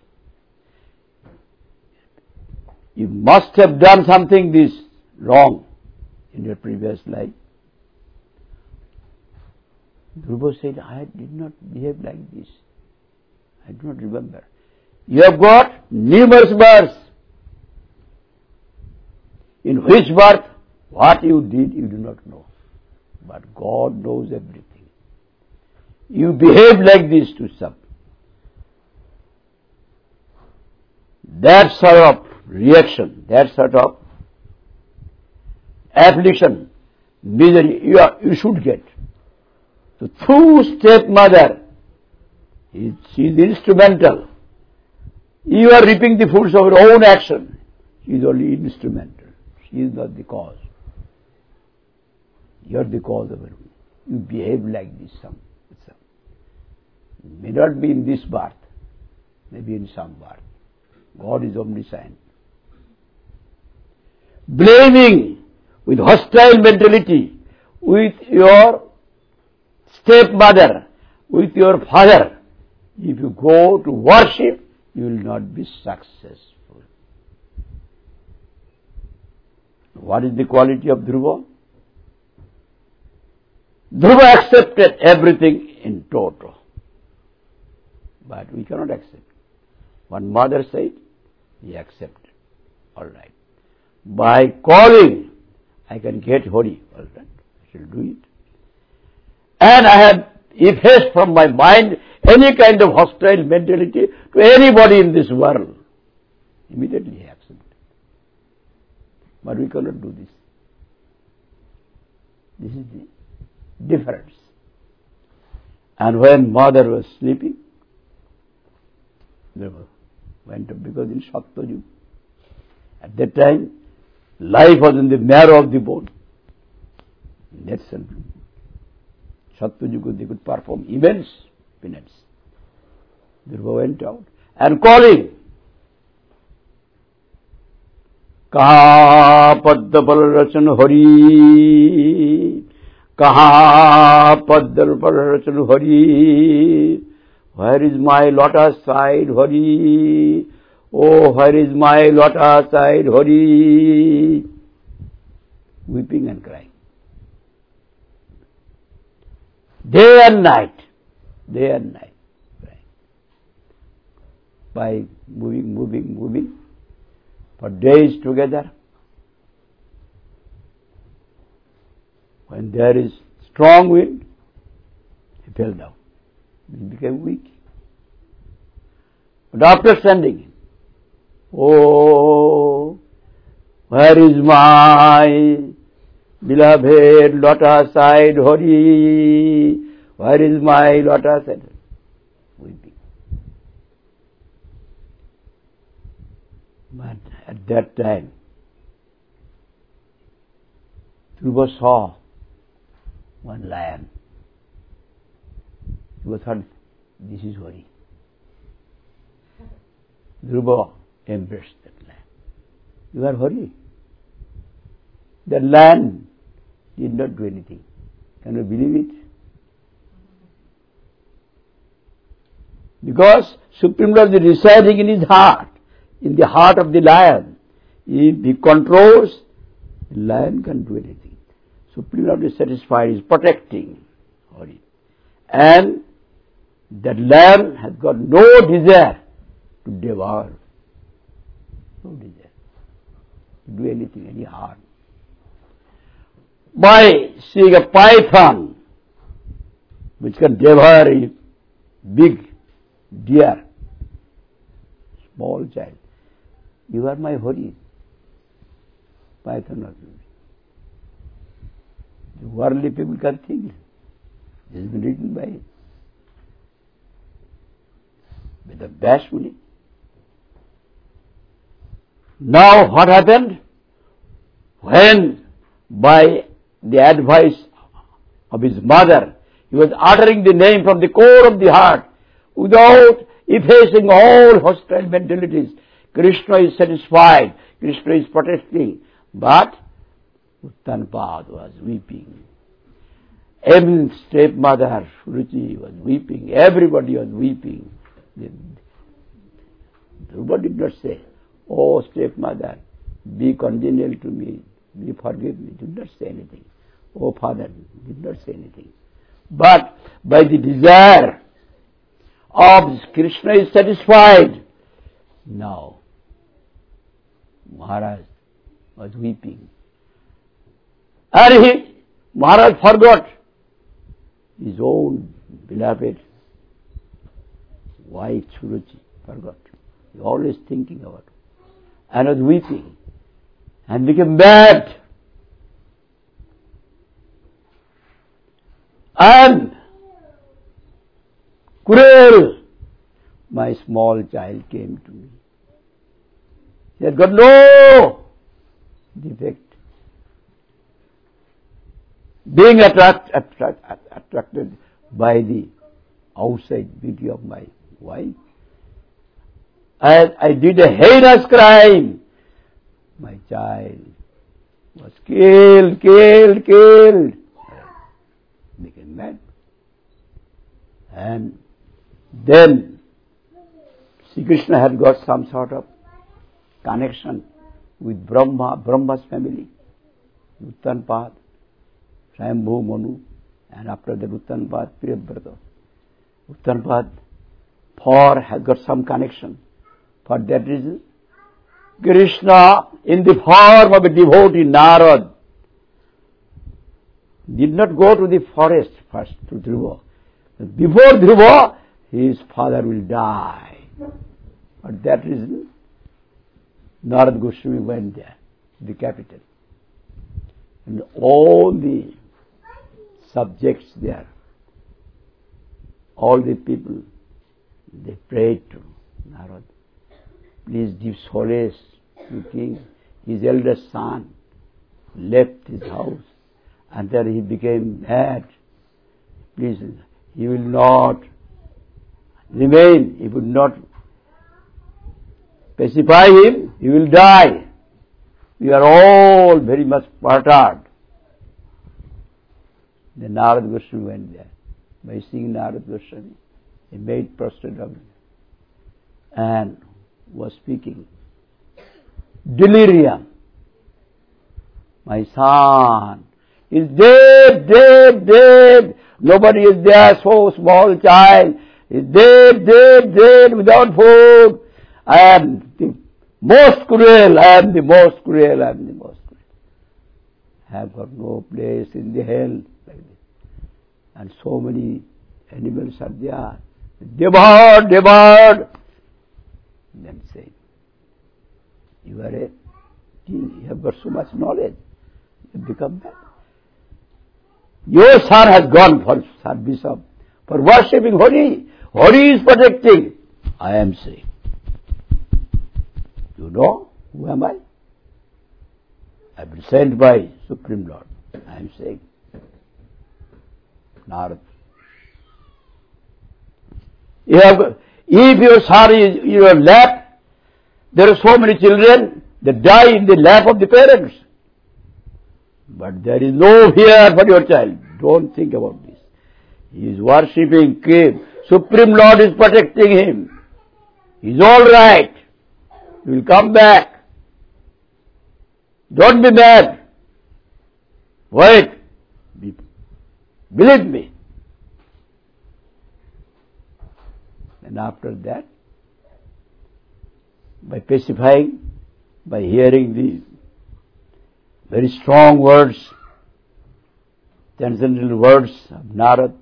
You must have done something this wrong in your previous life. Dhruva said, I did not behave like this. I do not remember. You have got numerous births. In which birth, what you did, you do not know. But God knows everything. You behave like this to some. That sort of reaction, that sort of affliction, misery, you, are, you should get. So through stepmother, she is instrumental. You are reaping the fruits of your own action. She is only instrumental. She is not the cause. You are the cause of it. You behave like this. Some, some. May not be in this birth, maybe in some birth. God is omniscient. Blaming with hostile mentality, with your stepmother, with your father, if you go to worship, you will not be successful. What is the quality of Dhruva? Dhruva accepted everything in toto. But we cannot accept. One mother said, he accepted. All right. By calling, I can get Hari. All right. I shall do it. And I have effaced from my mind any kind of hostile mentality to anybody in this world. Immediately he accepted. But we cannot do this. This is the difference. And when mother was sleeping, they went up, because in Satyajug, at that time, life was in the marrow of the bone. In that sense, Satyajug, they could perform immense penance. Durga went out and calling, Kaha padda balarachan hari, Kaha padda balarachan hari, where is my lotus side Hari? Oh, where is my lotus side Hari? Weeping and crying. Day and night, day and night, crying. By moving, moving, moving, for days together. When there is strong wind, he fell down. He became weak. But after standing, oh, where is my beloved lotus side Hari? Where is my lotus side? Weeping. But at that time, Dhruva saw one lion. He thought, this is Hari. Dhruva embraced that lion. You are Hari. The lion did not do anything. Can you believe it? Because Supreme Lord is residing in his heart, in the heart of the lion. If he controls, the lion can't do anything. Supreme Lord is satisfied, is protecting Hari. And that lion has got no desire to devour, no desire to do anything, any harm. By seeing a python which can devour a big deer, small child, you are my Hari. Python or the worldly people can think. This has been written by with the bashfully. Now what happened? When by the advice of his mother, he was uttering the name from the core of the heart, without effacing all hostile mentalities, Krishna is satisfied, Krishna is protesting, but Uttanpad was weeping. Even stepmother Suruchi was weeping, everybody was weeping. Dhruva did not say, oh stepmother, be congenial to me, be forgive me, did not say anything. Oh father, did not say anything. But by the desire of Krishna is satisfied. Now, Maharaj was weeping. And he, Maharaj forgot his own beloved wife Suruchi, forgot. He was always thinking about it. And was weeping. And became mad. And cruel, my small child came to me. He had got no defect. Being attract, attract, attracted by the outside beauty of my wife, and I did a heinous crime. My child was killed, killed, killed. Became mad. And then Sri Krishna had got some sort of connection with Brahma, Brahma's family, Uttanpad, Swayambhu Manu, and after that Uttanpad, Priyavrata. Uttanpad for has got some connection. For that reason, Krishna, in the form of a devotee, Narad, did not go to the forest first, to Dhruva. Before Dhruva, his father will die. For that reason, Narad Goswami went there, the capital. And all the subjects there, all the people, they prayed to Narad. Please give solace to king. His eldest son left his house and then he became mad. Please, he will not remain. He would not pacify him. He will die. We are all very much perturbed. Then Narad Goswami went there. By seeing Narad Goswami, he made prostrate of him and was speaking. Delirium. My son is dead, dead, dead. Nobody is there, so small child is dead, dead, dead, without food. I am the most cruel, I am the most cruel, I am the most cruel. I have got no place in the hell like this. And so many animals are there. Devoured, devoured. Then say, you are a king, you have got so much knowledge, you have become bad. Your son has gone for service of, for worshipping Hari. Hari is protecting. I am saying. You know, who am I? I have been sent by Supreme Lord. I am saying. Narad. You have, if your son is in your lap, there are so many children that die in the lap of the parents. But there is no fear for your child. Don't think about this. He is worshipping King. Supreme Lord is protecting him. He is all right. He will come back. Don't be mad. Wait. Be, believe me. And after that, by pacifying, by hearing the very strong words, transcendental words of Narad,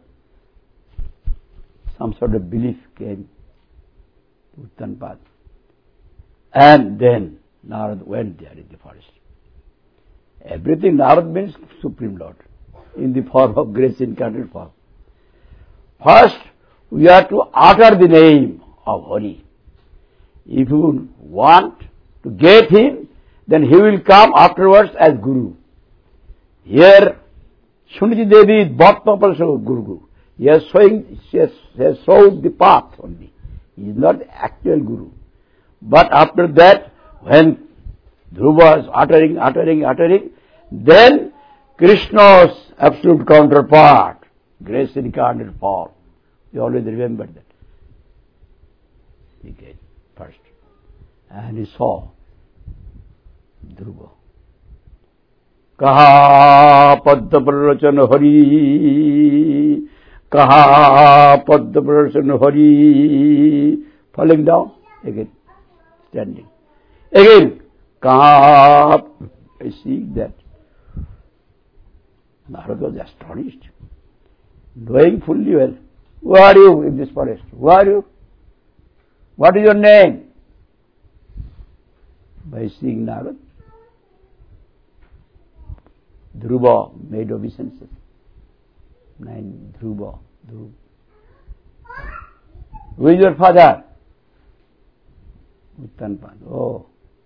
some sort of belief came to Uttanpad. And then Narad went there in the forest. Everything Narad means Supreme Lord, in the form of grace incarnate form. First, we are to utter the name of Hari. If you want to get him, then he will come afterwards as Guru. Here, Shuniti Devi is bought purpose of Guru. He has showing, she has, she has showed the path only. He is not the actual Guru. But after that, when Dhruva is uttering, uttering, uttering, then Krishna's absolute counterpart, grace incarnate form. You always remember that. He came first. And he saw Dhruva. Kaha padda prarachan Hari, Kaha padda prarachan Hari. Falling down, again, standing. Again, Kaha, I see that. Narad was astonished, knowing fully well. Who are you in this forest? Who are you? What is your name? By seeing Narad, Dhruva made obeisances. Nine Dhruva. Dhruva. Who is your father? Uttanpad. Oh.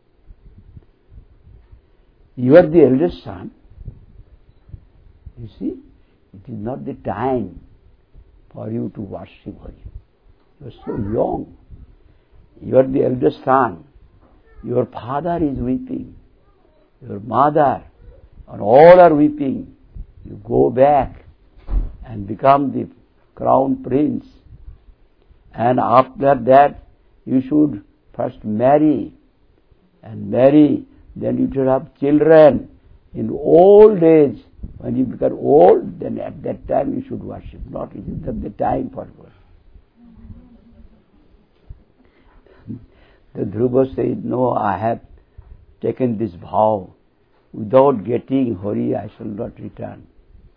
You are the eldest son. You see, it is not the time for you to worship Hari. You are so young. You are the eldest son. Your father is weeping. Your mother and all are weeping. You go back and become the crown prince. And after that, you should first marry. And marry, then you should have children. In old age, when you become old, then at that time you should worship. Not, it is not the time for worship. The Dhruva said, no, I have taken this vow. Without getting Hari, I shall not return.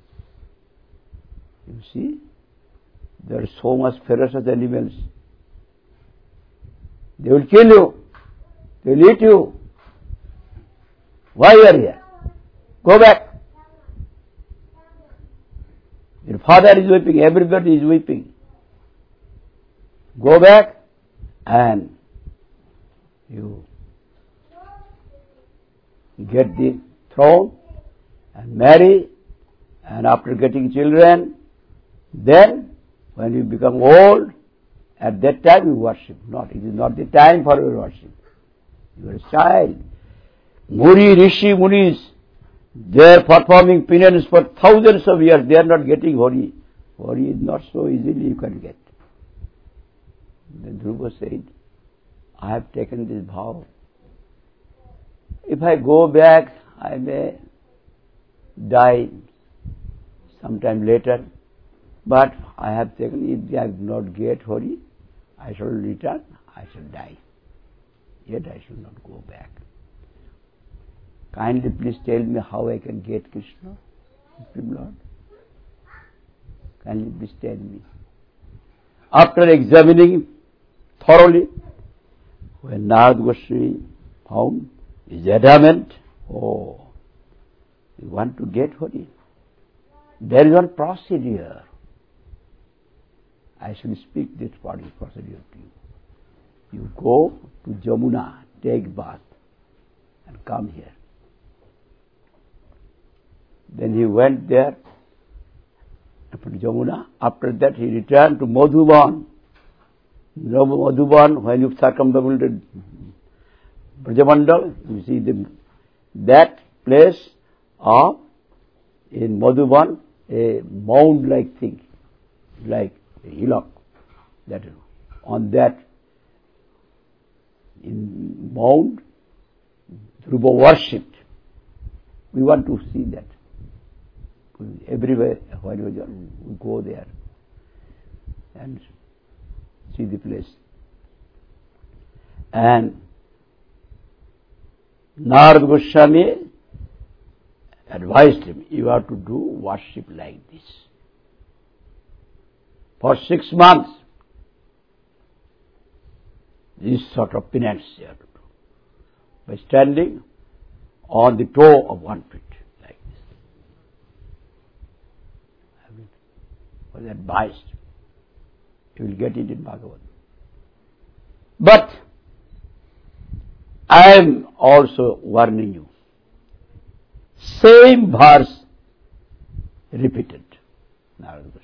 You see, they are so much ferocious animals. They will kill you. They will eat you. Why you are here? Go back. Your father is weeping. Everybody is weeping. Go back and you get the throne and marry, and after getting children, then when you become old, at that time you worship. Not, it is not the time for your worship. You are a child. Muri, Rishi, Munis, they are performing penance for thousands of years. They are not getting Hari. Hari is not so easily you can get. Then Dhruva said, I have taken this vow. If I go back, I may die sometime later. But I have taken, if I do not get Hari, I shall return, I shall die. Yet I shall not go back. Kindly please tell me how I can get Krishna, Supreme Lord. Kindly please tell me. After examining thoroughly, when Narad Goswami found his adamant, oh, you want to get Hari. There is one procedure. I shall speak this procedure to you. You go to Jamuna, take bath, and come here. Then he went there, after Jamuna. After that he returned to Madhuban. Madhuban, when you circumnavigated Brajamandal, you see the, that place of, in Madhuban, a mound-like thing, like a hillock. That on that, in mound, Dhruva worshipped. We want to see that. Everywhere, when we go there and see the place. And Narad Goswami advised him, you have to do worship like this. For six months, this sort of penance you have to do. By standing on the toe of one foot, like this. I was advised. You will get it in Bhagavad. But I am also warning you. Same verse repeated. Narada Goswami.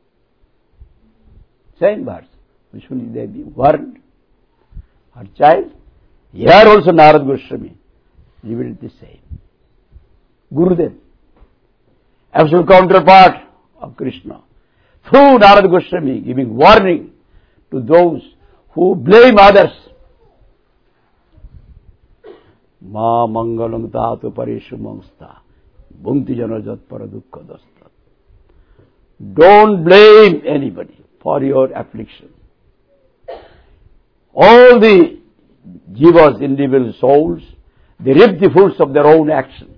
Same verse. Which will they be warned? Her child. Here also Narada Goswami repeated the same. Gurudev, absolute counterpart of Krishna, through Narada Goswami giving warning to those who blame others. Ma mangalam tatu parishumangsta bhunti jana jat paradukha dasta. Don't blame anybody for your affliction. All the jivas, individual souls, they reap the fruits of their own action.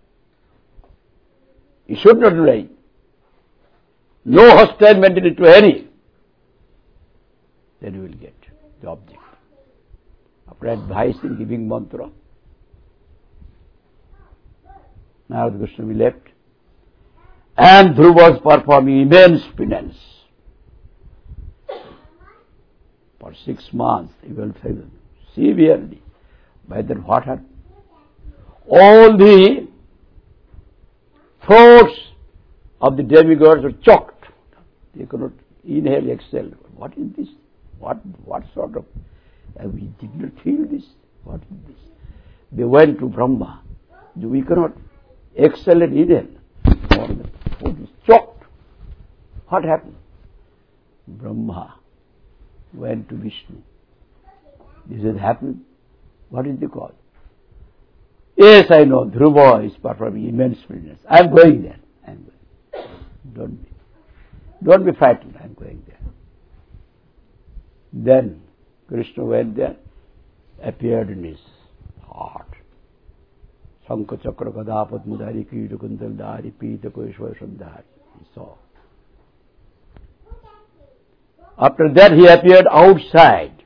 You should not blame. No hostile mentality to any. Then you will get the object. After advising, giving mantra, Narada Goswami left, and Dhruva was performing immense penance. For six months, he will fail severely. By then what happened? All the throats of the demigods were choked. They could not inhale, exhale. What is this? What what sort of... Uh, we did not feel this. What is this? They went to Brahma. We cannot exhale and inhale. What is choked? What happened? Brahma went to Vishnu. This has happened. What is the cause? Yes, I know. Dhruva is performing immense penance. I am going there. I am going. Don't be, don't be frightened. I am going there. Then Krishna went there. appeared in his heart. Shankha Chakra Gada Padmudhari Kirita Kundaldhari Pita Koishwar Sandhari. He saw. After that he appeared outside.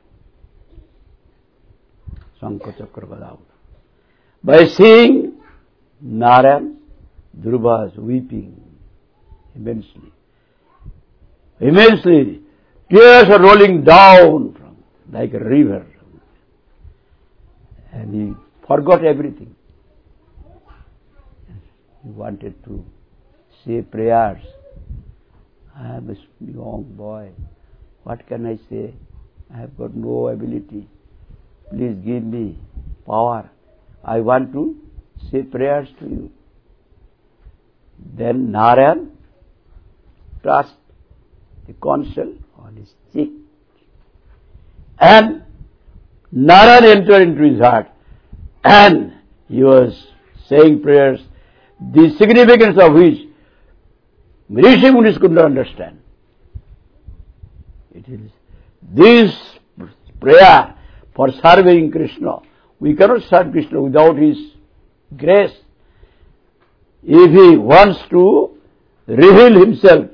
Shankha Chakra Gada. By seeing Narayan, Dhruva is weeping immensely. Immensely. Tears are rolling down from like a river. And he forgot everything. He wanted to say prayers. I am a young boy. What can I say? I have got no ability. Please give me power. I want to say prayers to you. Then Narayan touched the consul on his cheek. And Narayan entered into his heart. And he was saying prayers, the significance of which Rishi Munis could not understand. It is this prayer for serving Krishna. We cannot serve Krishna without his grace. If he wants to reveal himself,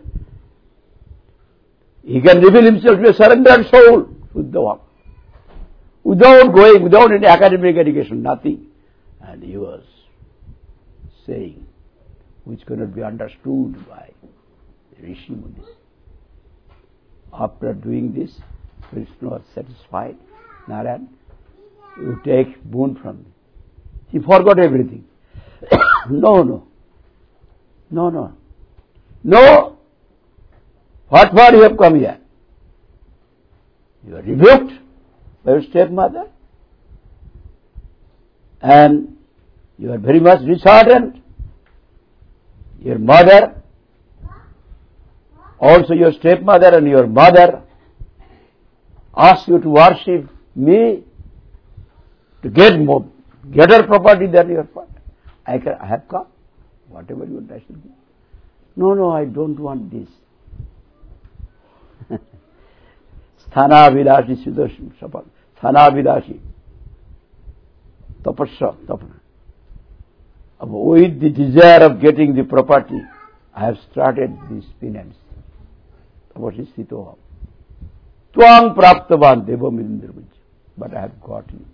he can reveal himself to a surrendered soul with the work. Without going, without any academic education, nothing. And he was saying, which cannot be understood by the Rishi Munis. After doing this, Krishna was satisfied. Narayan, you take boon from me. He forgot everything. no, no. No, no. No. What for you have come here? You are rebuked by your stepmother. And you are very much disheartened. Your mother, also your stepmother and your mother ask you to worship me to get more, greater property than your father. I, can, I have come. Whatever you want, I should give. No, no, I don't want this. Sthana Vidashi Sudarshan Sapal. Sthana Vidashi. Tapasya. Tapana. With the desire of getting the property, I have started this penance. Tapasya Sthitoham. Tvang Praptavan Deva Milindravaj. But I have got you.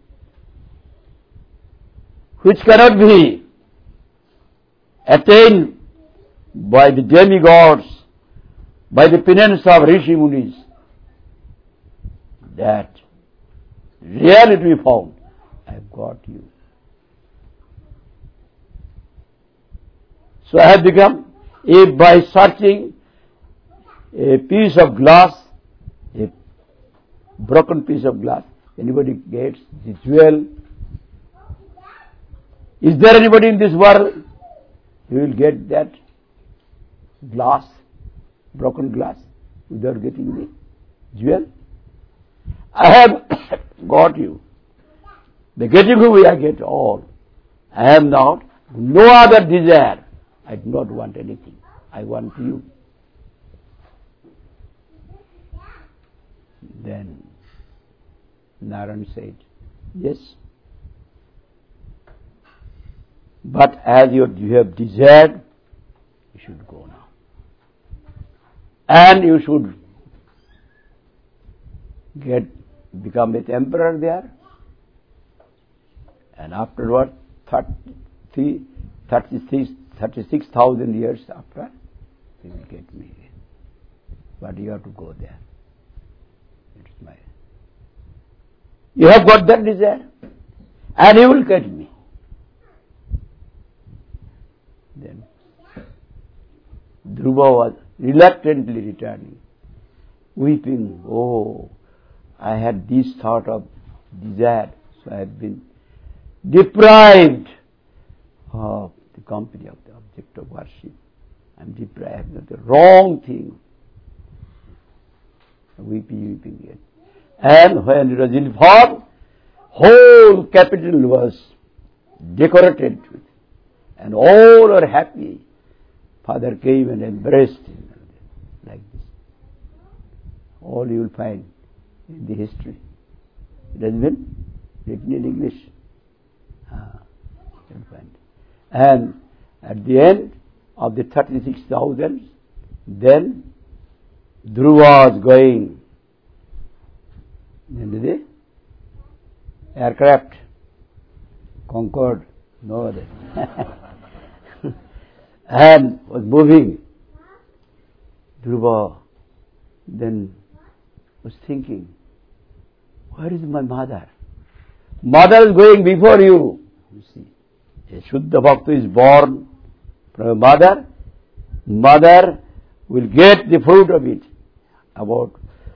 Which cannot be attained by the demigods, by the penance of Rishi Munis, that reality we found. I have got you. So I have become, if by searching a piece of glass, a broken piece of glass, anybody gets the jewel. Is there anybody in this world who will get that glass, broken glass, without getting the jewel? I have got you. By getting you, I get all. I have not no other desire. I do not want anything. I want you. Then Narayan said, yes. But as you, you have desired, you should go now. And you should get become the emperor there. And afterward, thirty, thirty-six, thirty-six thousand years after, you will get me again. But you have to go there. It's my. You have got that desire, and you will get me. Then Dhruva was reluctantly returning, weeping. Oh, I had this thought of desire, so I have been deprived of the company of the object of worship. I am deprived of the wrong thing. Weeping, weeping again. And when it was informed, whole capital was decorated with, and all are happy. Father came and embraced him like this. All you will find in the history. It has been written in English. Ah, you'll find. And at the end of the thirty-six thousand, then Dhruva was going into the aircraft, Concorde, no other, and was moving. Dhruva then was thinking, where is my mother? Mother is going before you. You see, a Shuddha Bhakta is born from a mother. Mother will get the fruit of it. About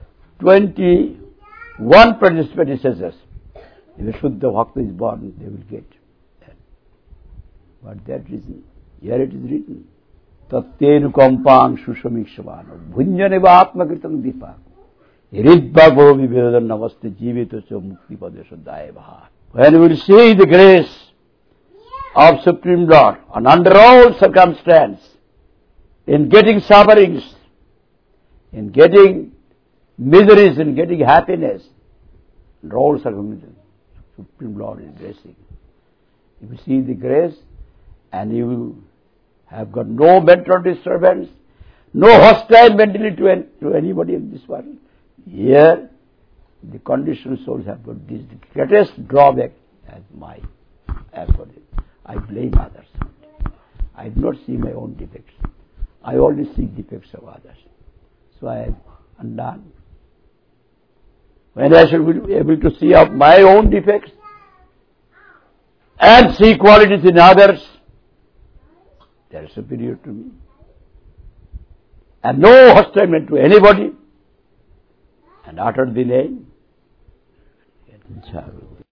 twenty-one predecessors. If a Shuddha Bhakta is born, they will get that. But that reason, here it is written, Tattenu kampang sushamikshvano bhunjaneva atmakritam dipa Ridbhavo vivedan namaste jivitocho mukti padesho daeva. When we will see the grace of Supreme Lord, and under all circumstances, in getting sufferings, in getting miseries, in getting happiness, under all circumstances, Supreme Lord is gracing. You will see the grace, and you will have got no mental disturbance, no hostile mentality to, any, to anybody in this world. Here, the conditioned souls have got this the greatest drawback as my, as for this. I blame others. I do not see my own defects. I only see defects of others. So I am undone. When I shall be able to see out my own defects and see qualities in others, they are superior to me. And no hostility to anybody, and utter the name.